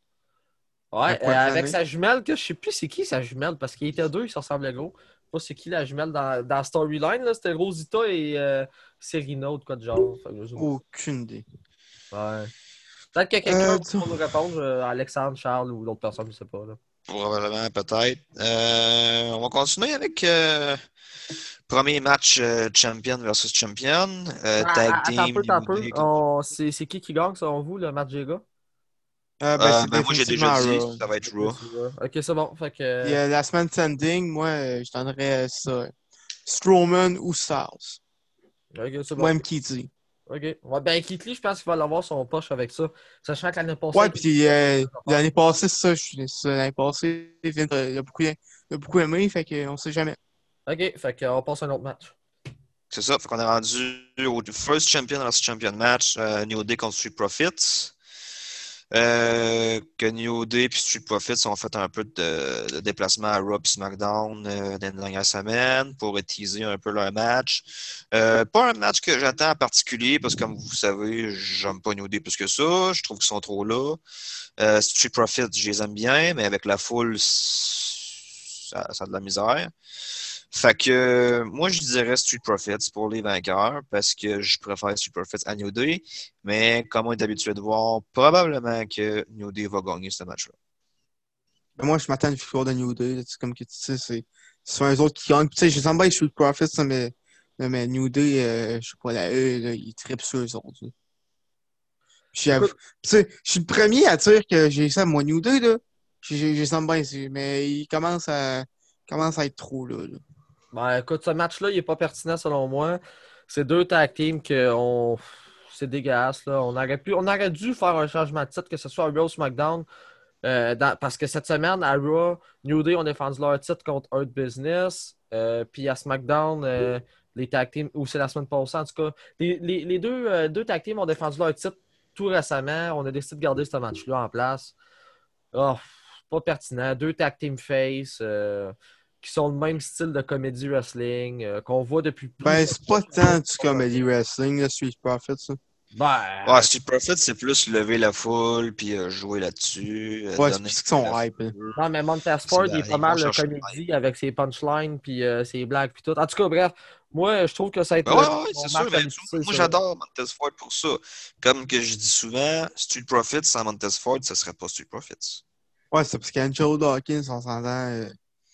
Speaker 2: À
Speaker 1: Ouais, euh,
Speaker 2: quoi de
Speaker 1: avec
Speaker 2: l'année?
Speaker 1: sa jumelle, que je sais plus c'est qui sa jumelle, parce qu'il était deux, ils se ressemblaient gros. Je sais pas c'est qui la jumelle dans, dans la storyline, là, c'était Rosita et euh, Serena ou de quoi de genre. Fait que je sais pas.
Speaker 2: Aucune idée.
Speaker 1: Ouais. Peut-être que quelqu'un
Speaker 2: Euh,
Speaker 1: va
Speaker 2: disons-
Speaker 1: pouvoir nous répondre, euh, Alexandre, Charles ou l'autre personne, je sais pas. Là.
Speaker 3: Probablement, peut-être. Euh, on va continuer avec euh, premier match euh, champion versus champion. Euh,
Speaker 1: Ah,
Speaker 3: tag
Speaker 1: ah, attends un
Speaker 3: team,
Speaker 1: peu, attends un
Speaker 3: New
Speaker 1: peu.
Speaker 3: Day. Comme...
Speaker 1: On- C'est c'est qui qui gagne selon vous, le match des gars?
Speaker 2: euh, ben,
Speaker 3: Euh,
Speaker 2: c'est
Speaker 3: ben, moi, j'ai déjà
Speaker 2: définitivement
Speaker 3: dit,
Speaker 2: Raw.
Speaker 3: ça va être
Speaker 1: Ok,
Speaker 3: Raw.
Speaker 1: c'est vrai. Ok, c'est bon. Fait
Speaker 2: Puis
Speaker 1: que.
Speaker 2: euh, la semaine standing, moi, euh, je donnerais ça. Strowman ou Styles.
Speaker 1: Ok, c'est
Speaker 2: Ou
Speaker 1: bon.
Speaker 2: même Kitty.
Speaker 1: Ok. Ouais, ben, Keith Lee, je pense qu'il va l'avoir son poche avec ça. Sachant que l'année passée,
Speaker 2: Ouais,
Speaker 1: avec
Speaker 2: puis euh, l'année passée, c'est ça, je suis ça, l'année passée, Vince, euh, il a beaucoup, il a beaucoup aimé, fait qu'on sait jamais.
Speaker 1: Ok, fait qu'on passe à un autre match.
Speaker 3: C'est ça, fait qu'on est rendu au first champion versus champion match, euh, New Day contre Street Profits. Euh, que New Day et Street Profits ont fait un peu de, de déplacement à Raw et SmackDown euh, dans les dernières semaines pour teaser un peu leur match. Euh, pas un match que j'attends en particulier parce que, comme vous savez, j'aime pas New Day plus que ça. Je trouve qu'ils sont trop là. Euh, Street Profits, je les aime bien, mais avec la foule, ça, ça a de la misère. Fait que euh, moi, je dirais Street Profits pour les vainqueurs parce que je préfère Street Profits à New Day. Mais comme on est habitué de voir, probablement que New Day va gagner ce match-là.
Speaker 2: Ben, moi, je m'attends à une victoire de New Day, là, tu sais, comme que tu sais, c'est c'est un autre qui gagne. Tu sais, je sens bien Street Profits, ça, mais, mais New Day, euh, je sais pas, la E, là, ils trippent sur eux autres. Là. Puis, j'avoue-
Speaker 1: Écoute,
Speaker 2: tu sais, je suis le premier à dire que j'ai ça, moi, New Day, là. J'ai j'ai- j'ai sens bien, c'est- mais il commence à, commence à être trop, là. là.
Speaker 1: ben, écoute, ce match-là, il est pas pertinent selon moi. C'est deux tag teams que on... c'est dégueulasse. Là. On aurait pu... on aurait dû faire un changement de titre, que ce soit à Raw ou SmackDown. Euh, dans- Parce que cette semaine, à Raw, New Day ont défendu leur titre contre Hurt Business. Euh, puis à SmackDown, euh, les tag teams, ou c'est la semaine passée, en tout cas, les, les- les deux, euh, deux tag teams ont défendu leur titre tout récemment. On a décidé de garder ce match-là en place. Oh, pas pertinent. Deux tag team face euh, qui sont le même style de comédie wrestling euh, qu'on voit depuis
Speaker 2: Ben,
Speaker 1: plusieurs
Speaker 2: c'est pas
Speaker 1: fois.
Speaker 2: tant du comedy wrestling, là, Street Profits, ça.
Speaker 1: Ben,
Speaker 3: Ouais, Street Profits, c'est plus lever la foule puis euh, jouer là-dessus. Euh,
Speaker 2: Ouais, c'est
Speaker 3: donner
Speaker 2: plus qu'ils sont
Speaker 3: la
Speaker 2: hype. Hein.
Speaker 3: foule.
Speaker 1: non, mais Montez
Speaker 3: C'est
Speaker 1: Ford, il est
Speaker 3: la-
Speaker 1: pas
Speaker 3: ils vont
Speaker 1: mal le
Speaker 3: chercher le
Speaker 1: comédie avec ses punchlines puis euh, ses blagues puis tout. En tout cas, bref, moi, je trouve que ça va être
Speaker 3: ben
Speaker 1: le,
Speaker 3: ouais, ouais, ouais,
Speaker 1: mon
Speaker 3: c'est sûr.
Speaker 1: match à
Speaker 3: Mais tu vois,
Speaker 1: l'utile,
Speaker 3: moi,
Speaker 1: ça.
Speaker 3: j'adore Montez Ford pour ça. Comme que je dis souvent, Street Profits sans Montez Ford, ce serait pas Street Profits.
Speaker 2: Ouais, c'est parce qu'Angelo Dawkins, on s'entend, euh,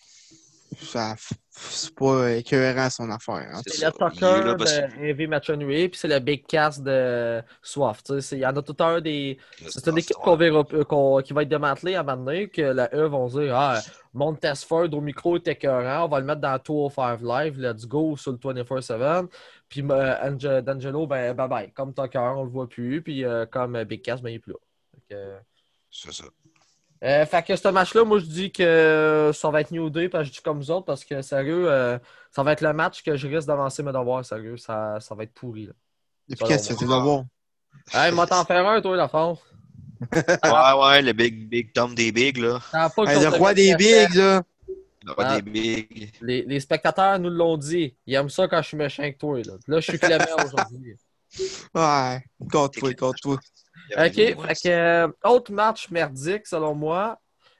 Speaker 2: ça, c'est pas écœurant son affaire. Hein.
Speaker 3: C'est
Speaker 1: C'est
Speaker 3: ça.
Speaker 1: le
Speaker 3: Il est là
Speaker 1: Tucker
Speaker 3: parce
Speaker 1: de Heavy Machinery, puis c'est le Big Cass de Swaft. Tu sais, c'est- il y en a tout un des.
Speaker 3: que le
Speaker 1: C'est une
Speaker 3: stuff,
Speaker 1: équipe qu'on
Speaker 3: ouais.
Speaker 1: verra, euh, qu'on- qui va être démantelée à un moment donné, que la E vont dire Ah, Montez Ford au micro est écœurant, on va le mettre dans deux cent cinq Live, let's go sur le vingt-quatre sept. Puis euh, Ange- D'Angelo, ben bye bye. Comme Tucker, on le voit plus, puis euh, comme euh, Big Cass, ben il est plus là. Fait que,
Speaker 3: C'est ça.
Speaker 1: euh, fait que ce match-là, moi je dis que ça va être New Day, parce que je dis comme vous autres, parce que sérieux, euh, ça va être le match que je risque d'avancer mes devoirs, sérieux. Ça, ça va être pourri. Là,
Speaker 2: Depuis
Speaker 1: selon
Speaker 2: quand tu
Speaker 1: moi.
Speaker 2: fais tes devoirs?
Speaker 1: Hey, moi t'en faire un, toi, la force.
Speaker 3: Ouais, ouais, le Big, Big Tom des Bigs, là.
Speaker 1: T'as pas que
Speaker 2: Hey, le
Speaker 1: contre
Speaker 2: roi des
Speaker 1: F F F.
Speaker 2: bigs, là.
Speaker 3: Le roi
Speaker 1: Ah,
Speaker 3: des Bigs.
Speaker 1: les, les spectateurs nous l'ont dit. Ils aiment ça quand je suis méchant avec toi. Là, là je suis clément aujourd'hui.
Speaker 2: Ouais, contre-toi, contre-toi.
Speaker 1: Ok, fait que, euh, autre match merdique, selon moi.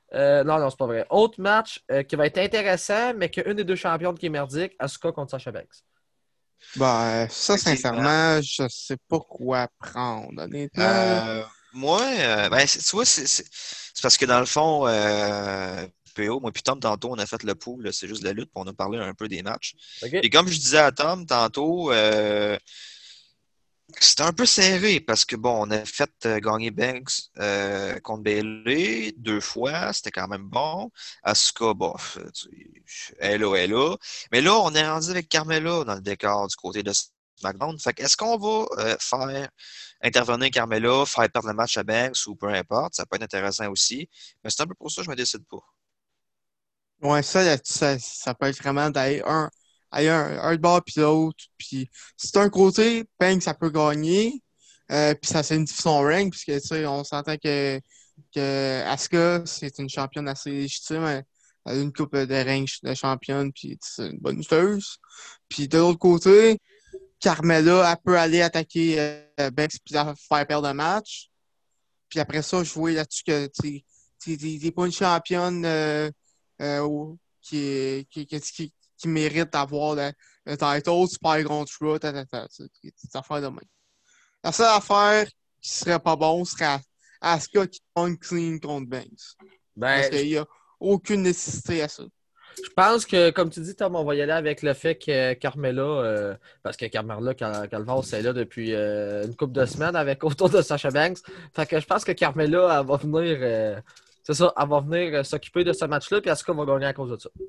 Speaker 1: Euh, non, non, c'est pas vrai. Autre match euh, qui va être intéressant, mais qu'une des deux championnes qui est merdique, Asuka contre Sasha Banks.
Speaker 2: Ben, ça,
Speaker 3: Effectivement.
Speaker 2: sincèrement, je sais pas quoi prendre, honnêtement.
Speaker 3: Euh, moi, euh, ben, c'est- tu vois, c'est c'est- c'est parce que dans le fond, euh, P O, moi puis Tom, tantôt, on a fait le pool, là, c'est juste de la lutte, puis on a parlé un peu des matchs.
Speaker 1: OK?
Speaker 3: Puis comme je disais à Tom tantôt, euh, c'était un peu serré parce que bon, on a fait euh, gagner Banks euh, contre Bailey deux fois, c'était quand même bon. Asuka, bof, tu- elle est là, elle est là. Mais là, on est rendu avec Carmella dans le décor du côté de SmackDown. Fait que est-ce qu'on va euh, faire intervenir Carmella, faire perdre le match à Banks ou peu importe, ça peut être intéressant aussi. Mais c'est un peu pour ça que je me décide pas.
Speaker 2: Ouais, ça, là, ça, ça peut être vraiment d'aller un, aller un, un de bord puis l'autre. Puis, si d'un côté, Bang, ça peut gagner. Euh, puis ça signifie son rank, puisque, tu sais, on s'entend que, que Asuka, c'est une championne assez légitime. Elle elle a une coupe de rank de championne, puis c'est une bonne lutteuse. Puis de l'autre côté, Carmella, elle peut aller attaquer euh, Banks puis la faire perdre le match. Puis après ça, jouer là-dessus que tu n'es pas une championne euh, euh, qui, est- qui, qui, qui, qui mérite d'avoir le, le title, tu perds contre Raw, ta, ta, ta, ta, des affaires de même. La seule affaire qui serait pas bon serait Asuka qui gagne clean contre Banks. Parce
Speaker 1: Ben,
Speaker 2: qu'il n'y a aucune nécessité à ça.
Speaker 1: je pense que, comme tu dis, Tom, on va y aller avec le fait que Carmella, euh, parce que Carmella, Cal Calvas, c'est là depuis euh, une couple de semaines avec autour de Sasha Banks. Fait que je pense que Carmella, elle va venir, euh, c'est ça, elle va venir euh, s'occuper de ce match-là, puis Asuka va gagner à cause de ça.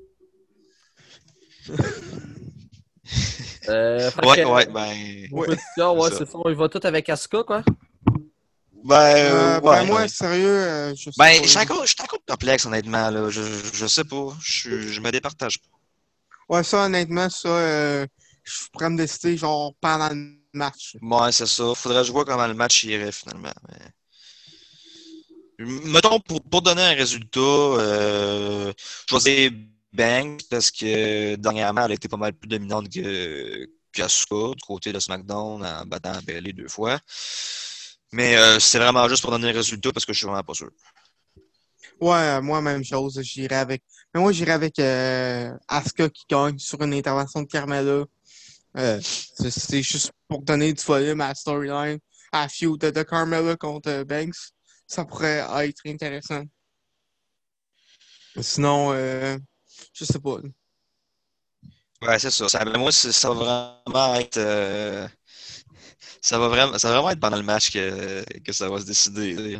Speaker 1: Euh, fait
Speaker 3: Ouais,
Speaker 1: que,
Speaker 3: ouais, ben,
Speaker 1: vos
Speaker 2: Ouais.
Speaker 1: prédictions,
Speaker 3: c'est
Speaker 1: ouais,
Speaker 3: ça.
Speaker 1: c'est ça, on y va tout avec Asuka, quoi.
Speaker 3: Ben, euh,
Speaker 2: Euh, ben
Speaker 3: ouais,
Speaker 2: moi,
Speaker 3: ouais.
Speaker 2: sérieux, euh, je sais
Speaker 3: Ben,
Speaker 2: pas.
Speaker 3: je suis encore, je suis encore perplexe, honnêtement, là. Je, je sais pas. Je, je me départage pas.
Speaker 2: Ouais, ça, honnêtement, ça, euh, je pourrais me décider genre pendant le match.
Speaker 3: Ouais, c'est ça. Faudrait que je vois comment le match irait, finalement. Mais... Mettons, pour, pour donner un résultat, euh, je vais dire Bang, parce que dernièrement, elle a été pas mal plus dominante que qu'Asuka, du côté de SmackDown, en battant Bayley deux fois. Mais euh, c'est vraiment juste pour donner un résultat, parce que je suis vraiment pas sûr.
Speaker 2: Ouais, moi, même chose, j'irais avec. Mais moi, j'irais avec euh, Asuka qui gagne sur une intervention de Carmella. Euh, c'est c'est juste pour donner du volume à la storyline, à la feud de, de Carmella contre euh, Banks. Ça pourrait être intéressant. Sinon, euh, je sais pas.
Speaker 3: Ouais, c'est ça. Ça, ben, moi, c'est- ça va vraiment être. euh, ça va vraiment, ça va vraiment être pendant le match que, que ça va se décider.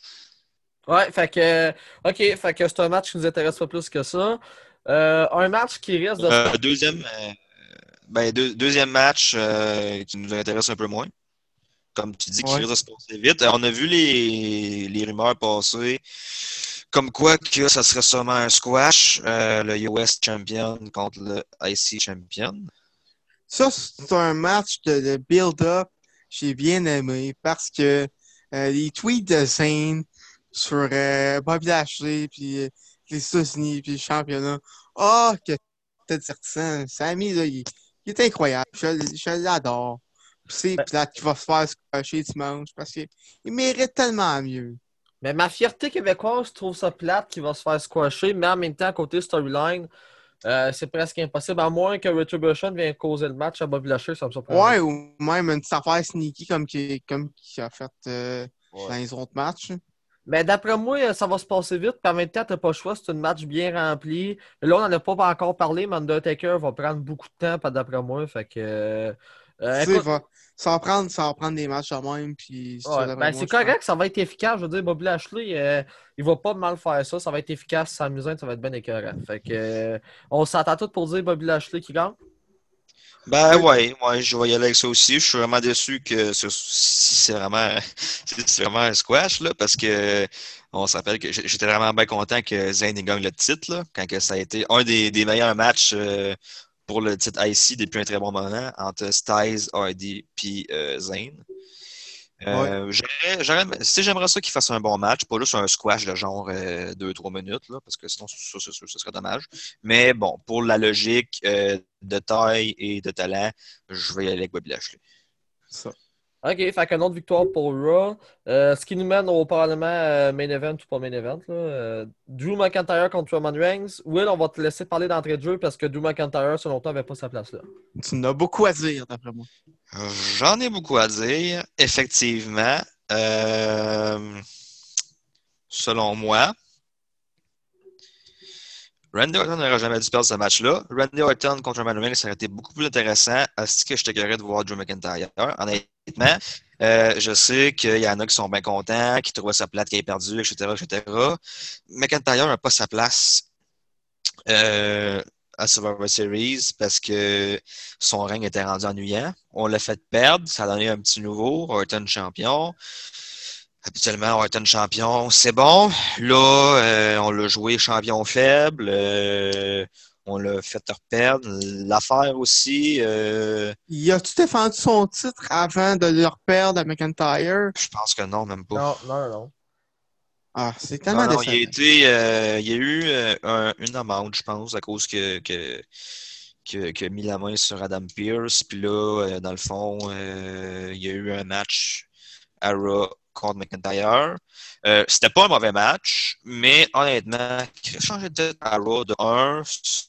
Speaker 1: Ouais, fait que, ok, fait que c'est un match qui nous intéresse pas plus que ça. Euh, un match qui risque de se
Speaker 3: Euh, deuxième, euh, ben, deux- deuxième match euh, qui nous intéresse un peu moins. Comme tu dis, qui
Speaker 2: Ouais.
Speaker 3: risque de se passer vite. Euh, On a vu les, les rumeurs passer, comme quoi que ça serait sûrement un squash, euh, le U S Champion contre le I C Champion.
Speaker 2: Ça, c'est un match de, de build-up. J'ai bien aimé parce que euh, les tweets de Zayn sur euh, Bobby Lashley, puis euh, les États-Unis, puis le championnat. Ah, que t'es divertissant. Sammy, là, il, il est incroyable. Je, je l'adore. Puis c'est plate qu'il va se faire squasher dimanche parce qu'il il mérite tellement mieux.
Speaker 1: Mais ma fierté québécoise trouve ça plate qu'il va se faire squasher, mais en même temps, côté storyline, euh, c'est presque impossible, à moins que Retribution vienne causer le match à Bobby Lashley, ça me surprendrait.
Speaker 2: Ouais, ou même une petite affaire sneaky comme qu'il comme qu'il a fait euh, dans
Speaker 3: Ouais.
Speaker 2: les autres matchs.
Speaker 1: Mais d'après moi, ça va se passer vite, puis en même temps, t'as pas le choix, c'est un match bien rempli. Là, on n'en a pas encore parlé, mais Undertaker va prendre beaucoup de temps, pas d'après moi, fait que... euh, euh,
Speaker 2: Tu sais,
Speaker 1: écoute,
Speaker 2: va, ça va prendre, ça va prendre des matchs de même, puis ça,
Speaker 1: ouais,
Speaker 2: d'après
Speaker 1: ben
Speaker 2: moi,
Speaker 1: c'est
Speaker 2: je pense.
Speaker 1: correct, ça va être efficace. Je veux dire, Bobby Lashley, euh, il va pas mal faire ça. Ça va être efficace, c'est amusant, ça va être bien écœurant. Fait que, euh, on s'entend tous pour dire Bobby Lashley qui gagne.
Speaker 3: Ben
Speaker 2: Oui,
Speaker 3: ouais, ouais, je vais y aller avec ça aussi. Je suis vraiment déçu que ce- si c'est vraiment, si c'est vraiment un squash, là, parce que on se rappelle que j'- j'étais vraiment bien content que Zayn ait gagne le titre, là, quand que ça a été un des, des meilleurs matchs euh, pour le titre I C depuis un très bon moment entre Styles, Hardy puis euh, Zayn.
Speaker 2: oui.
Speaker 3: Euh, j'aurais, j'aurais- si j'aimerais ça qu'il fasse un bon match, pas juste un squash de genre euh, deux trois minutes, là, parce que sinon, ça, c'est sûr, ce serait dommage. Mais bon, pour la logique euh, de taille et de talent, je vais y aller avec Bobby Lashley.
Speaker 2: Ça.
Speaker 1: Ok, fait qu'une autre victoire pour Raw. Euh, ce qui nous mène au Parlement euh, main event ou pas main event. Là. Euh, Drew McIntyre contre Roman Reigns. Will, on va te laisser parler d'entrée de jeu parce que Drew McIntyre, selon toi, n'avait pas sa place là.
Speaker 2: Tu en as beaucoup à dire, d'après moi.
Speaker 3: J'en ai beaucoup à dire, effectivement. Euh, selon moi, Randy Orton n'aurait jamais dû perdre ce match-là. Randy Orton contre Roman Reigns, ça aurait été beaucoup plus intéressant. Est-ce que je te de voir Drew McIntyre? Honnêtement, euh, je sais qu'il y en a qui sont bien contents, qui trouvent sa plate, qui est perdu, et cetera, et cetera. McIntyre n'a pas sa place euh, à Survivor Series parce que son règne était rendu ennuyant. On l'a fait perdre, ça a donné un petit nouveau, Orton champion. Habituellement, Orton champion, c'est bon. Là, euh, on l'a joué champion faible. Euh, on l'a fait perdre. L'affaire aussi, euh,
Speaker 2: Il a-tu défendu son titre avant de le reperdre à McIntyre?
Speaker 3: je pense que non, même pas.
Speaker 1: Non, non, non, non.
Speaker 2: Ah, c'est
Speaker 3: Non,
Speaker 2: tellement
Speaker 3: non, il y a
Speaker 2: décevant.
Speaker 3: été, euh, il y a eu euh, un- une amende, je pense, à cause que, que, que, que a mis la main sur Adam Pearce. Puis là, euh, dans le fond, euh, il y a eu un match à Raw contre McIntyre. Euh, c'était pas un mauvais match, mais honnêtement, changer de tête à Raw de un,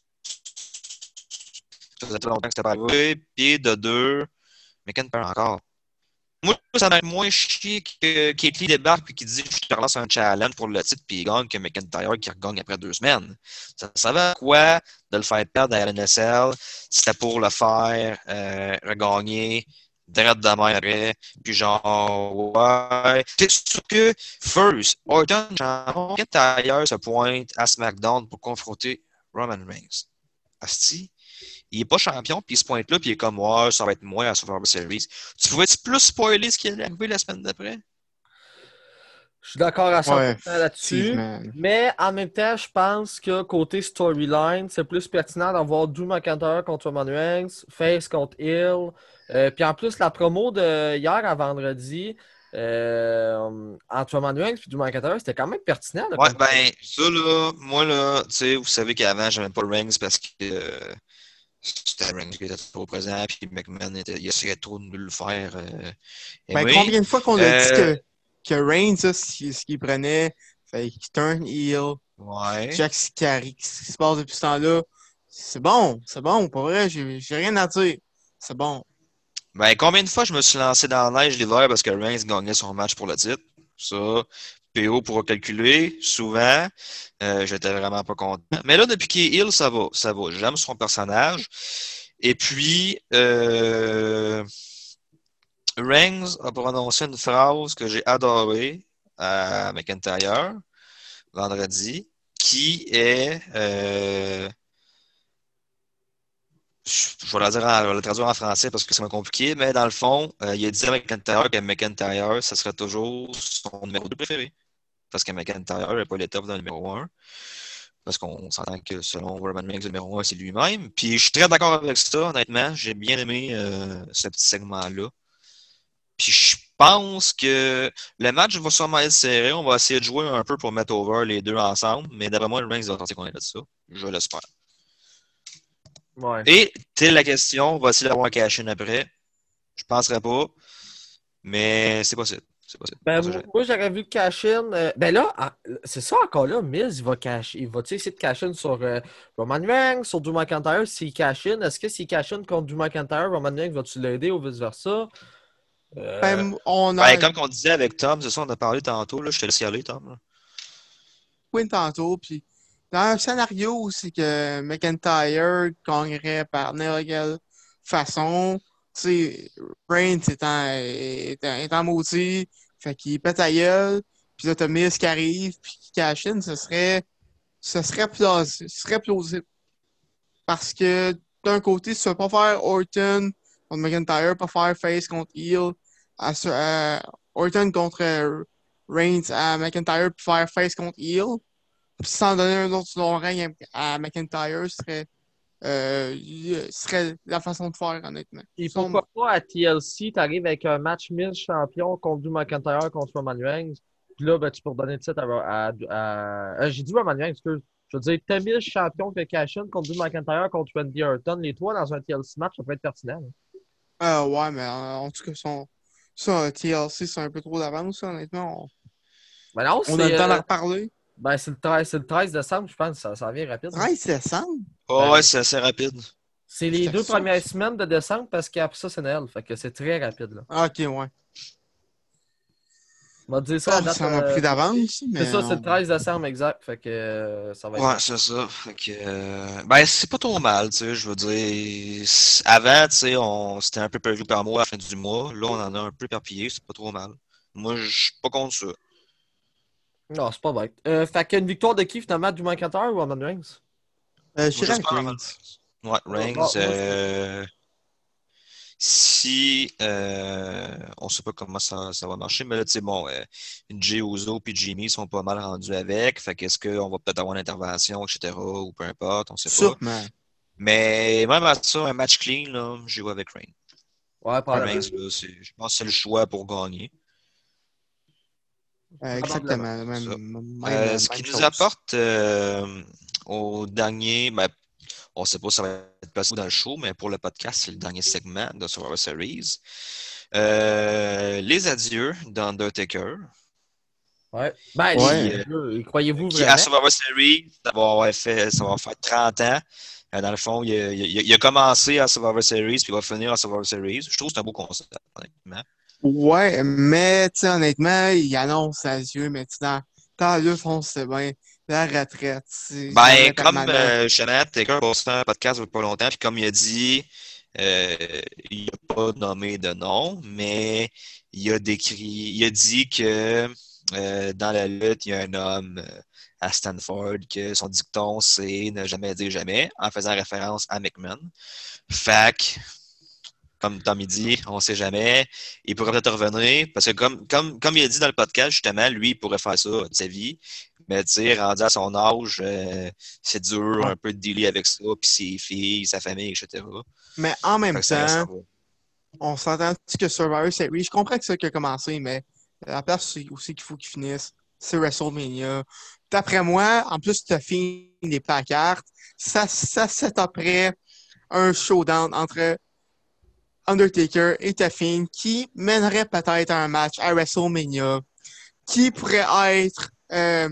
Speaker 3: ça faisait très longtemps que c'était pas arrivé. Puis de deux, McIntyre encore. Moi, ça m'a moins chié que Keith Lee débarque et qui dit je te relance un challenge pour le titre puis il gagne que McIntyre qui regagne après deux semaines. Ça savait à quoi de le faire perdre à L N S L. C'était pour le faire euh, regagner direct de main après. Puis genre, ouais. C'est sûr que, first, Orton, McIntyre se pointe à SmackDown pour confronter Roman Reigns. Asti, il n'est pas champion, puis il se pointe là, puis il est comme, ouais, ça va être moi à Survivor Series. Tu pouvais-tu plus spoiler ce qui est arrivé la semaine d'après?
Speaker 1: Je suis d'accord à cent pour
Speaker 2: Ouais,
Speaker 1: cent là-dessus.
Speaker 2: effectivement.
Speaker 1: Mais en même temps, je pense que côté storyline, c'est plus pertinent d'avoir Drew McIntyre contre Roman Reigns, Face contre Hill. Euh, puis en plus, la promo de hier à vendredi euh, entre Roman Reigns et Drew McIntyre, c'était quand même pertinent. Là,
Speaker 3: Ouais,
Speaker 1: comme...
Speaker 3: ben, ça, là, moi, là, tu sais, vous savez qu'avant, j'aimais pas le Reigns parce que euh, c'était Reigns qui était trop présent, puis McMahon, était, il essayait trop de le faire euh,
Speaker 2: Ben,
Speaker 3: aimer.
Speaker 2: combien de fois qu'on a dit
Speaker 3: Euh,
Speaker 2: que, que Reigns, ça, ce ce qu'il prenait, fait qu'il turn heel,
Speaker 3: ouais.
Speaker 2: Jack Carry, ce qui se passe depuis ce temps-là, c'est bon, c'est bon, pas vrai, j'ai j'ai rien à dire. C'est bon.
Speaker 3: Ben, combien de fois je me suis lancé dans la neige l'hiver parce que Reigns gagnait son match pour le titre? Ça, P O pourra calculer, souvent. Euh, j'étais vraiment pas content. Mais là, depuis qu'il est heal, ça va, ça va. J'aime son personnage. Et puis, euh, Reigns a prononcé une phrase que j'ai adorée à McIntyre vendredi, qui est euh, je vais la dire en, je vais la traduire en français parce que c'est moins compliqué, mais dans le fond, euh, il a dit à McIntyre que McIntyre, ça serait toujours son numéro deux préféré. Parce que McIntyre n'est pas l'étape dans le numéro un. Parce qu'on s'entend que selon Roman Reigns, le numéro un, c'est lui-même. Puis je suis très d'accord avec ça, honnêtement. J'ai bien aimé euh, ce petit segment-là. Puis je pense que le match va sûrement être serré. On va essayer de jouer un peu pour mettre over les deux ensemble. Mais d'après moi, le Reigns va sortir qu'on est là de ça. Je l'espère.
Speaker 1: Ouais.
Speaker 3: Et, telle la question, va-t-il avoir un cash-in après? Je penserais pas, mais c'est possible. C'est possible.
Speaker 1: Ben,
Speaker 3: On sait
Speaker 1: moi,
Speaker 3: jamais.
Speaker 1: moi, j'aurais vu le cash-in. euh, ben là, ah, c'est ça encore là. Miz, il va, cash, il va essayer de cash-in sur euh, Roman Reigns, sur Drew McIntyre. S'il cash-in, est-ce que s'il cash-in contre Drew McIntyre, Roman Reigns va-tu l'aider ou vice-versa? Euh,
Speaker 2: Ben, on
Speaker 3: Ben,
Speaker 2: a
Speaker 3: comme on disait avec Tom, c'est ça, on a parlé tantôt, là, je te laisse y aller, Tom. Là.
Speaker 2: Quinn tantôt, puis dans un scénario où c'est que McIntyre gagnerait par n'importe quelle façon, tu sais, Reigns étant, étant, étant maudit, fait qu'il pète la gueule, puis là, t'as Miz qui arrive, puis qui cash in, ce serait, ce serait plausible, ce serait plausible. Parce que d'un côté, tu ne vas pas faire Orton contre McIntyre, pas faire Face contre Heel, à, à, Orton contre euh, Reigns à McIntyre, puis faire Face contre Heel. Puis sans donner un autre long règne à McIntyre serait, euh, serait la façon de faire, honnêtement.
Speaker 1: Et
Speaker 2: Selon moi.
Speaker 1: pourquoi pas à T L C, tu arrives avec un match Miz champion contre Drew McIntyre contre Roman Reigns. Puis là, ben, tu peux redonner le titre à. à, à... Euh, j'ai dit Roman Reigns, excuse. Je veux dire, t'as Miz champion que cash-in contre Drew McIntyre contre Randy Orton. Les trois dans un T L C match, ça peut être pertinent.
Speaker 2: Euh, ouais, mais euh, en tout cas, son, Ça, T L C, c'est un peu trop d'avance, ça, honnêtement. On,
Speaker 1: Ben non,
Speaker 2: on a
Speaker 1: c'est
Speaker 2: le temps d'en
Speaker 1: euh,
Speaker 2: reparler.
Speaker 1: ben, c'est le treize, c'est le treize décembre, je pense. Ça, ça vient rapide.
Speaker 2: treize décembre?
Speaker 3: Oh, ouais,
Speaker 1: Ben,
Speaker 3: c'est assez rapide.
Speaker 1: c'est les deux
Speaker 2: C'était ça.
Speaker 1: premières semaines de décembre parce qu'après ça, c'est Noël. Fait que c'est très rapide. Là.
Speaker 2: Ah, ok, ouais.
Speaker 1: On va te dire ça à
Speaker 2: Oh,
Speaker 1: date.
Speaker 2: ça m'a
Speaker 1: euh,
Speaker 2: pris d'avance,
Speaker 1: C'est
Speaker 2: mais
Speaker 1: ça, c'est le
Speaker 2: on...
Speaker 1: treize décembre exact. Fait que euh, ça va être
Speaker 3: Ouais,
Speaker 1: rapide.
Speaker 3: c'est ça. Fait que, euh, ben, c'est pas trop mal, tu sais. Je veux dire, c- avant, tu sais, on, c'était un peu perdu par mois à la fin du mois. Là, on en a un peu éparpillé, c'est pas trop mal. Moi, je suis pas contre ça.
Speaker 1: Non, c'est pas bête. Euh, fait qu'une victoire de qui finalement, du Mancateur ou Roman Reigns?
Speaker 2: Euh, je
Speaker 3: Moi,
Speaker 2: dirais avec
Speaker 3: j'espère Roman
Speaker 2: Reigns.
Speaker 3: Reigns. Ouais,
Speaker 1: Euh,
Speaker 3: Reigns,
Speaker 1: bon, moi, je-
Speaker 3: euh, si, euh, on sait pas comment ça, ça va marcher, mais là, tu sais, bon, euh, Jey Uso et Jimmy sont pas mal rendus avec. Fait qu'est-ce qu'on va peut-être avoir une intervention, et cetera, ou peu importe, on sait pas.
Speaker 2: Sûrement.
Speaker 3: Mais même à ça, un match clean, là, j'ai joué avec Reigns.
Speaker 1: Ouais,
Speaker 3: Reigns,
Speaker 1: probablement.
Speaker 3: là, c'est, je pense que c'est le choix pour gagner.
Speaker 2: Euh,
Speaker 1: Probablement.
Speaker 2: exactement.
Speaker 3: C'est
Speaker 2: Même,
Speaker 3: ça.
Speaker 2: même,
Speaker 3: Euh,
Speaker 2: même
Speaker 3: ce qui nous
Speaker 2: chose.
Speaker 3: apporte euh, au dernier, ben, on ne sait pas si ça va être possible dans le show, mais pour le podcast, c'est le dernier segment de Survivor Series. Euh, les adieux d'Undertaker,
Speaker 1: Ouais. Ben, les
Speaker 3: qui,
Speaker 2: Ouais.
Speaker 3: euh,
Speaker 1: adieux, croyez-vous
Speaker 3: qui à
Speaker 1: vraiment?
Speaker 3: Survivor Series, ça va, avoir fait, ça va faire trente ans. Euh, Dans le fond, il a, il a- il a commencé à Survivor Series, puis il va finir à Survivor Series. Je trouve que c'est un beau concept, honnêtement.
Speaker 2: Ouais, mais, tu sais, honnêtement, il annonce à Dieu, mais tu sais, dans, dans la lutte, on sait bien, la retraite, c'est
Speaker 3: Ben,
Speaker 2: jamais
Speaker 3: comme
Speaker 2: permanent.
Speaker 3: euh, Shanahan Taker a posté un podcast il y a pas longtemps, puis comme il a dit, euh, il n'a pas nommé de nom, mais il a décrit, il a dit que euh, dans la lutte, il y a un homme euh, à Stanford que son dicton c'est ne jamais dire jamais, en faisant référence à McMahon. Fait que, comme Tommy dit, on sait jamais. Il pourrait peut-être revenir, parce que comme, comme, comme il a dit dans le podcast, justement, lui, il pourrait faire ça de sa vie. Mais tu sais, rendu à son âge, euh, c'est dur
Speaker 2: Ouais.
Speaker 3: un peu de dealer avec ça, puis ses filles, sa famille, et cetera.
Speaker 2: Mais en
Speaker 3: Fait
Speaker 2: même
Speaker 3: que ça reste à
Speaker 2: temps,
Speaker 3: voir.
Speaker 2: on s'entend que Survivor Series, je comprends que c'est ça qui a commencé, mais la place c'est aussi qu'il faut qu'il finisse, c'est WrestleMania. D'après moi, en plus, tu as fini les placards, ça, ça set après un showdown entre Undertaker et Taffin qui mènerait peut-être à un match à WrestleMania, qui pourrait être euh,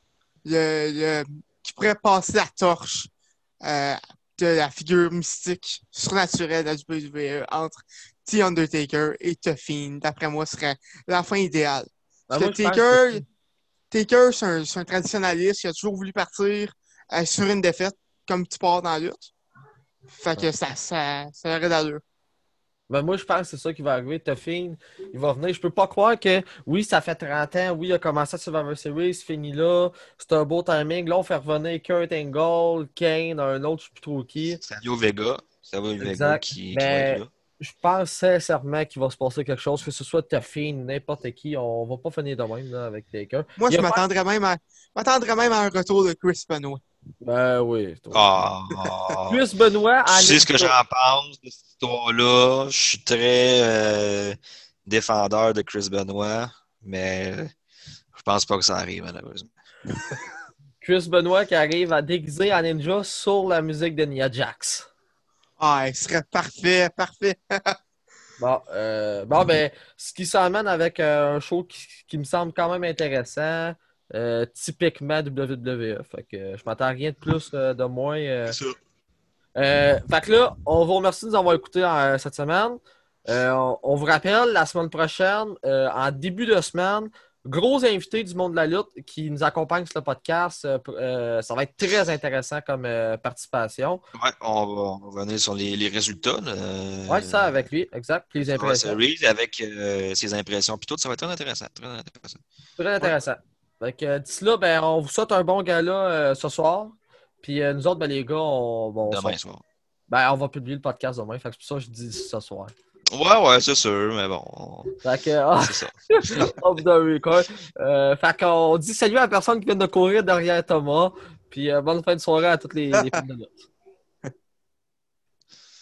Speaker 2: le, le- qui pourrait passer la torche euh, de la figure mystique surnaturelle de la W W E entre The Undertaker et The Fiend. D'après moi, ce serait la fin idéale.
Speaker 1: Ben,
Speaker 2: Parce
Speaker 1: moi,
Speaker 2: que
Speaker 1: je pense que
Speaker 2: Taker, Taker c'est un, c'est un traditionnaliste, il a toujours voulu partir euh, sur une défaite, comme tu pars dans la lutte. Fait que ça, ça, ça aurait d'allure.
Speaker 1: ben, moi, je pense que c'est ça qui va arriver. Tuffin, il va venir. Je peux pas croire que, oui, ça fait trente ans. Oui, il a commencé à Survivor Series, fini là. C'est un beau timing. Là, on fait revenir Kurt Angle, Kane, un autre, je sais plus trop qui.
Speaker 3: Savio Vega, Savio Vega
Speaker 1: Exact.
Speaker 3: qui, qui va être
Speaker 1: Mais
Speaker 3: là.
Speaker 1: je pense sincèrement qu'il va se passer quelque chose, que ce soit Tuffin, n'importe qui. On va pas finir de même là, avec Taker.
Speaker 2: Moi,
Speaker 1: Il
Speaker 2: je
Speaker 1: a pas.
Speaker 2: m'attendrais même à, m'attendrais même à un retour de Chris Benoit.
Speaker 1: Ben oui. c'est vrai.
Speaker 3: Ah,
Speaker 1: Plus Benoît
Speaker 3: tu
Speaker 1: en
Speaker 3: sais ce que
Speaker 1: Ninja.
Speaker 3: j'en pense de cette histoire-là. Je suis très euh, défendeur de Chris Benoit, mais je pense pas que ça arrive, malheureusement.
Speaker 1: Chris Benoit qui arrive à déguiser en ninja sur la musique de Nia Jax.
Speaker 2: Ah, il serait parfait, parfait.
Speaker 1: Bon, euh, bon, ben, ce qui s'emmène avec euh, un show qui, qui me semble quand même intéressant, euh, typiquement W W E. Fait que euh, je m'attends à rien de plus, euh, de moins. euh.
Speaker 3: C'est ça.
Speaker 1: Euh, fait que là, on vous remercie de nous avoir écoutés euh, cette semaine. Euh, on, on vous rappelle, la semaine prochaine, euh, en début de semaine, gros invité du monde de la lutte qui nous accompagne sur le podcast. Euh, euh, ça va être très intéressant comme euh, participation.
Speaker 3: Ouais, on va, on va revenir sur les, les résultats là,
Speaker 1: Ouais, ça
Speaker 3: euh,
Speaker 1: avec lui, exact. Puis les
Speaker 3: sur la
Speaker 1: impressions.
Speaker 3: series avec euh, ses impressions. Puis tout, ça va être très intéressant. Très intéressant.
Speaker 1: Très
Speaker 2: Ouais.
Speaker 1: intéressant. Fait que euh, d'ici là, ben, on vous souhaite un bon gala euh, ce soir. Puis euh, nous autres, ben, les gars, on, bon, on,
Speaker 3: Demain
Speaker 1: sort-
Speaker 3: soir.
Speaker 1: ben, on va publier le podcast demain. Fait que c'est pour ça que je dis ce soir.
Speaker 3: Ouais, ouais, c'est sûr, mais bon, on-
Speaker 1: Fait que, ah,
Speaker 3: c'est ça.
Speaker 1: off the record. Euh, fait qu'on dit salut à la personne qui vient de courir derrière Thomas. Puis euh, bonne fin de soirée à toutes les, les fans de lutte.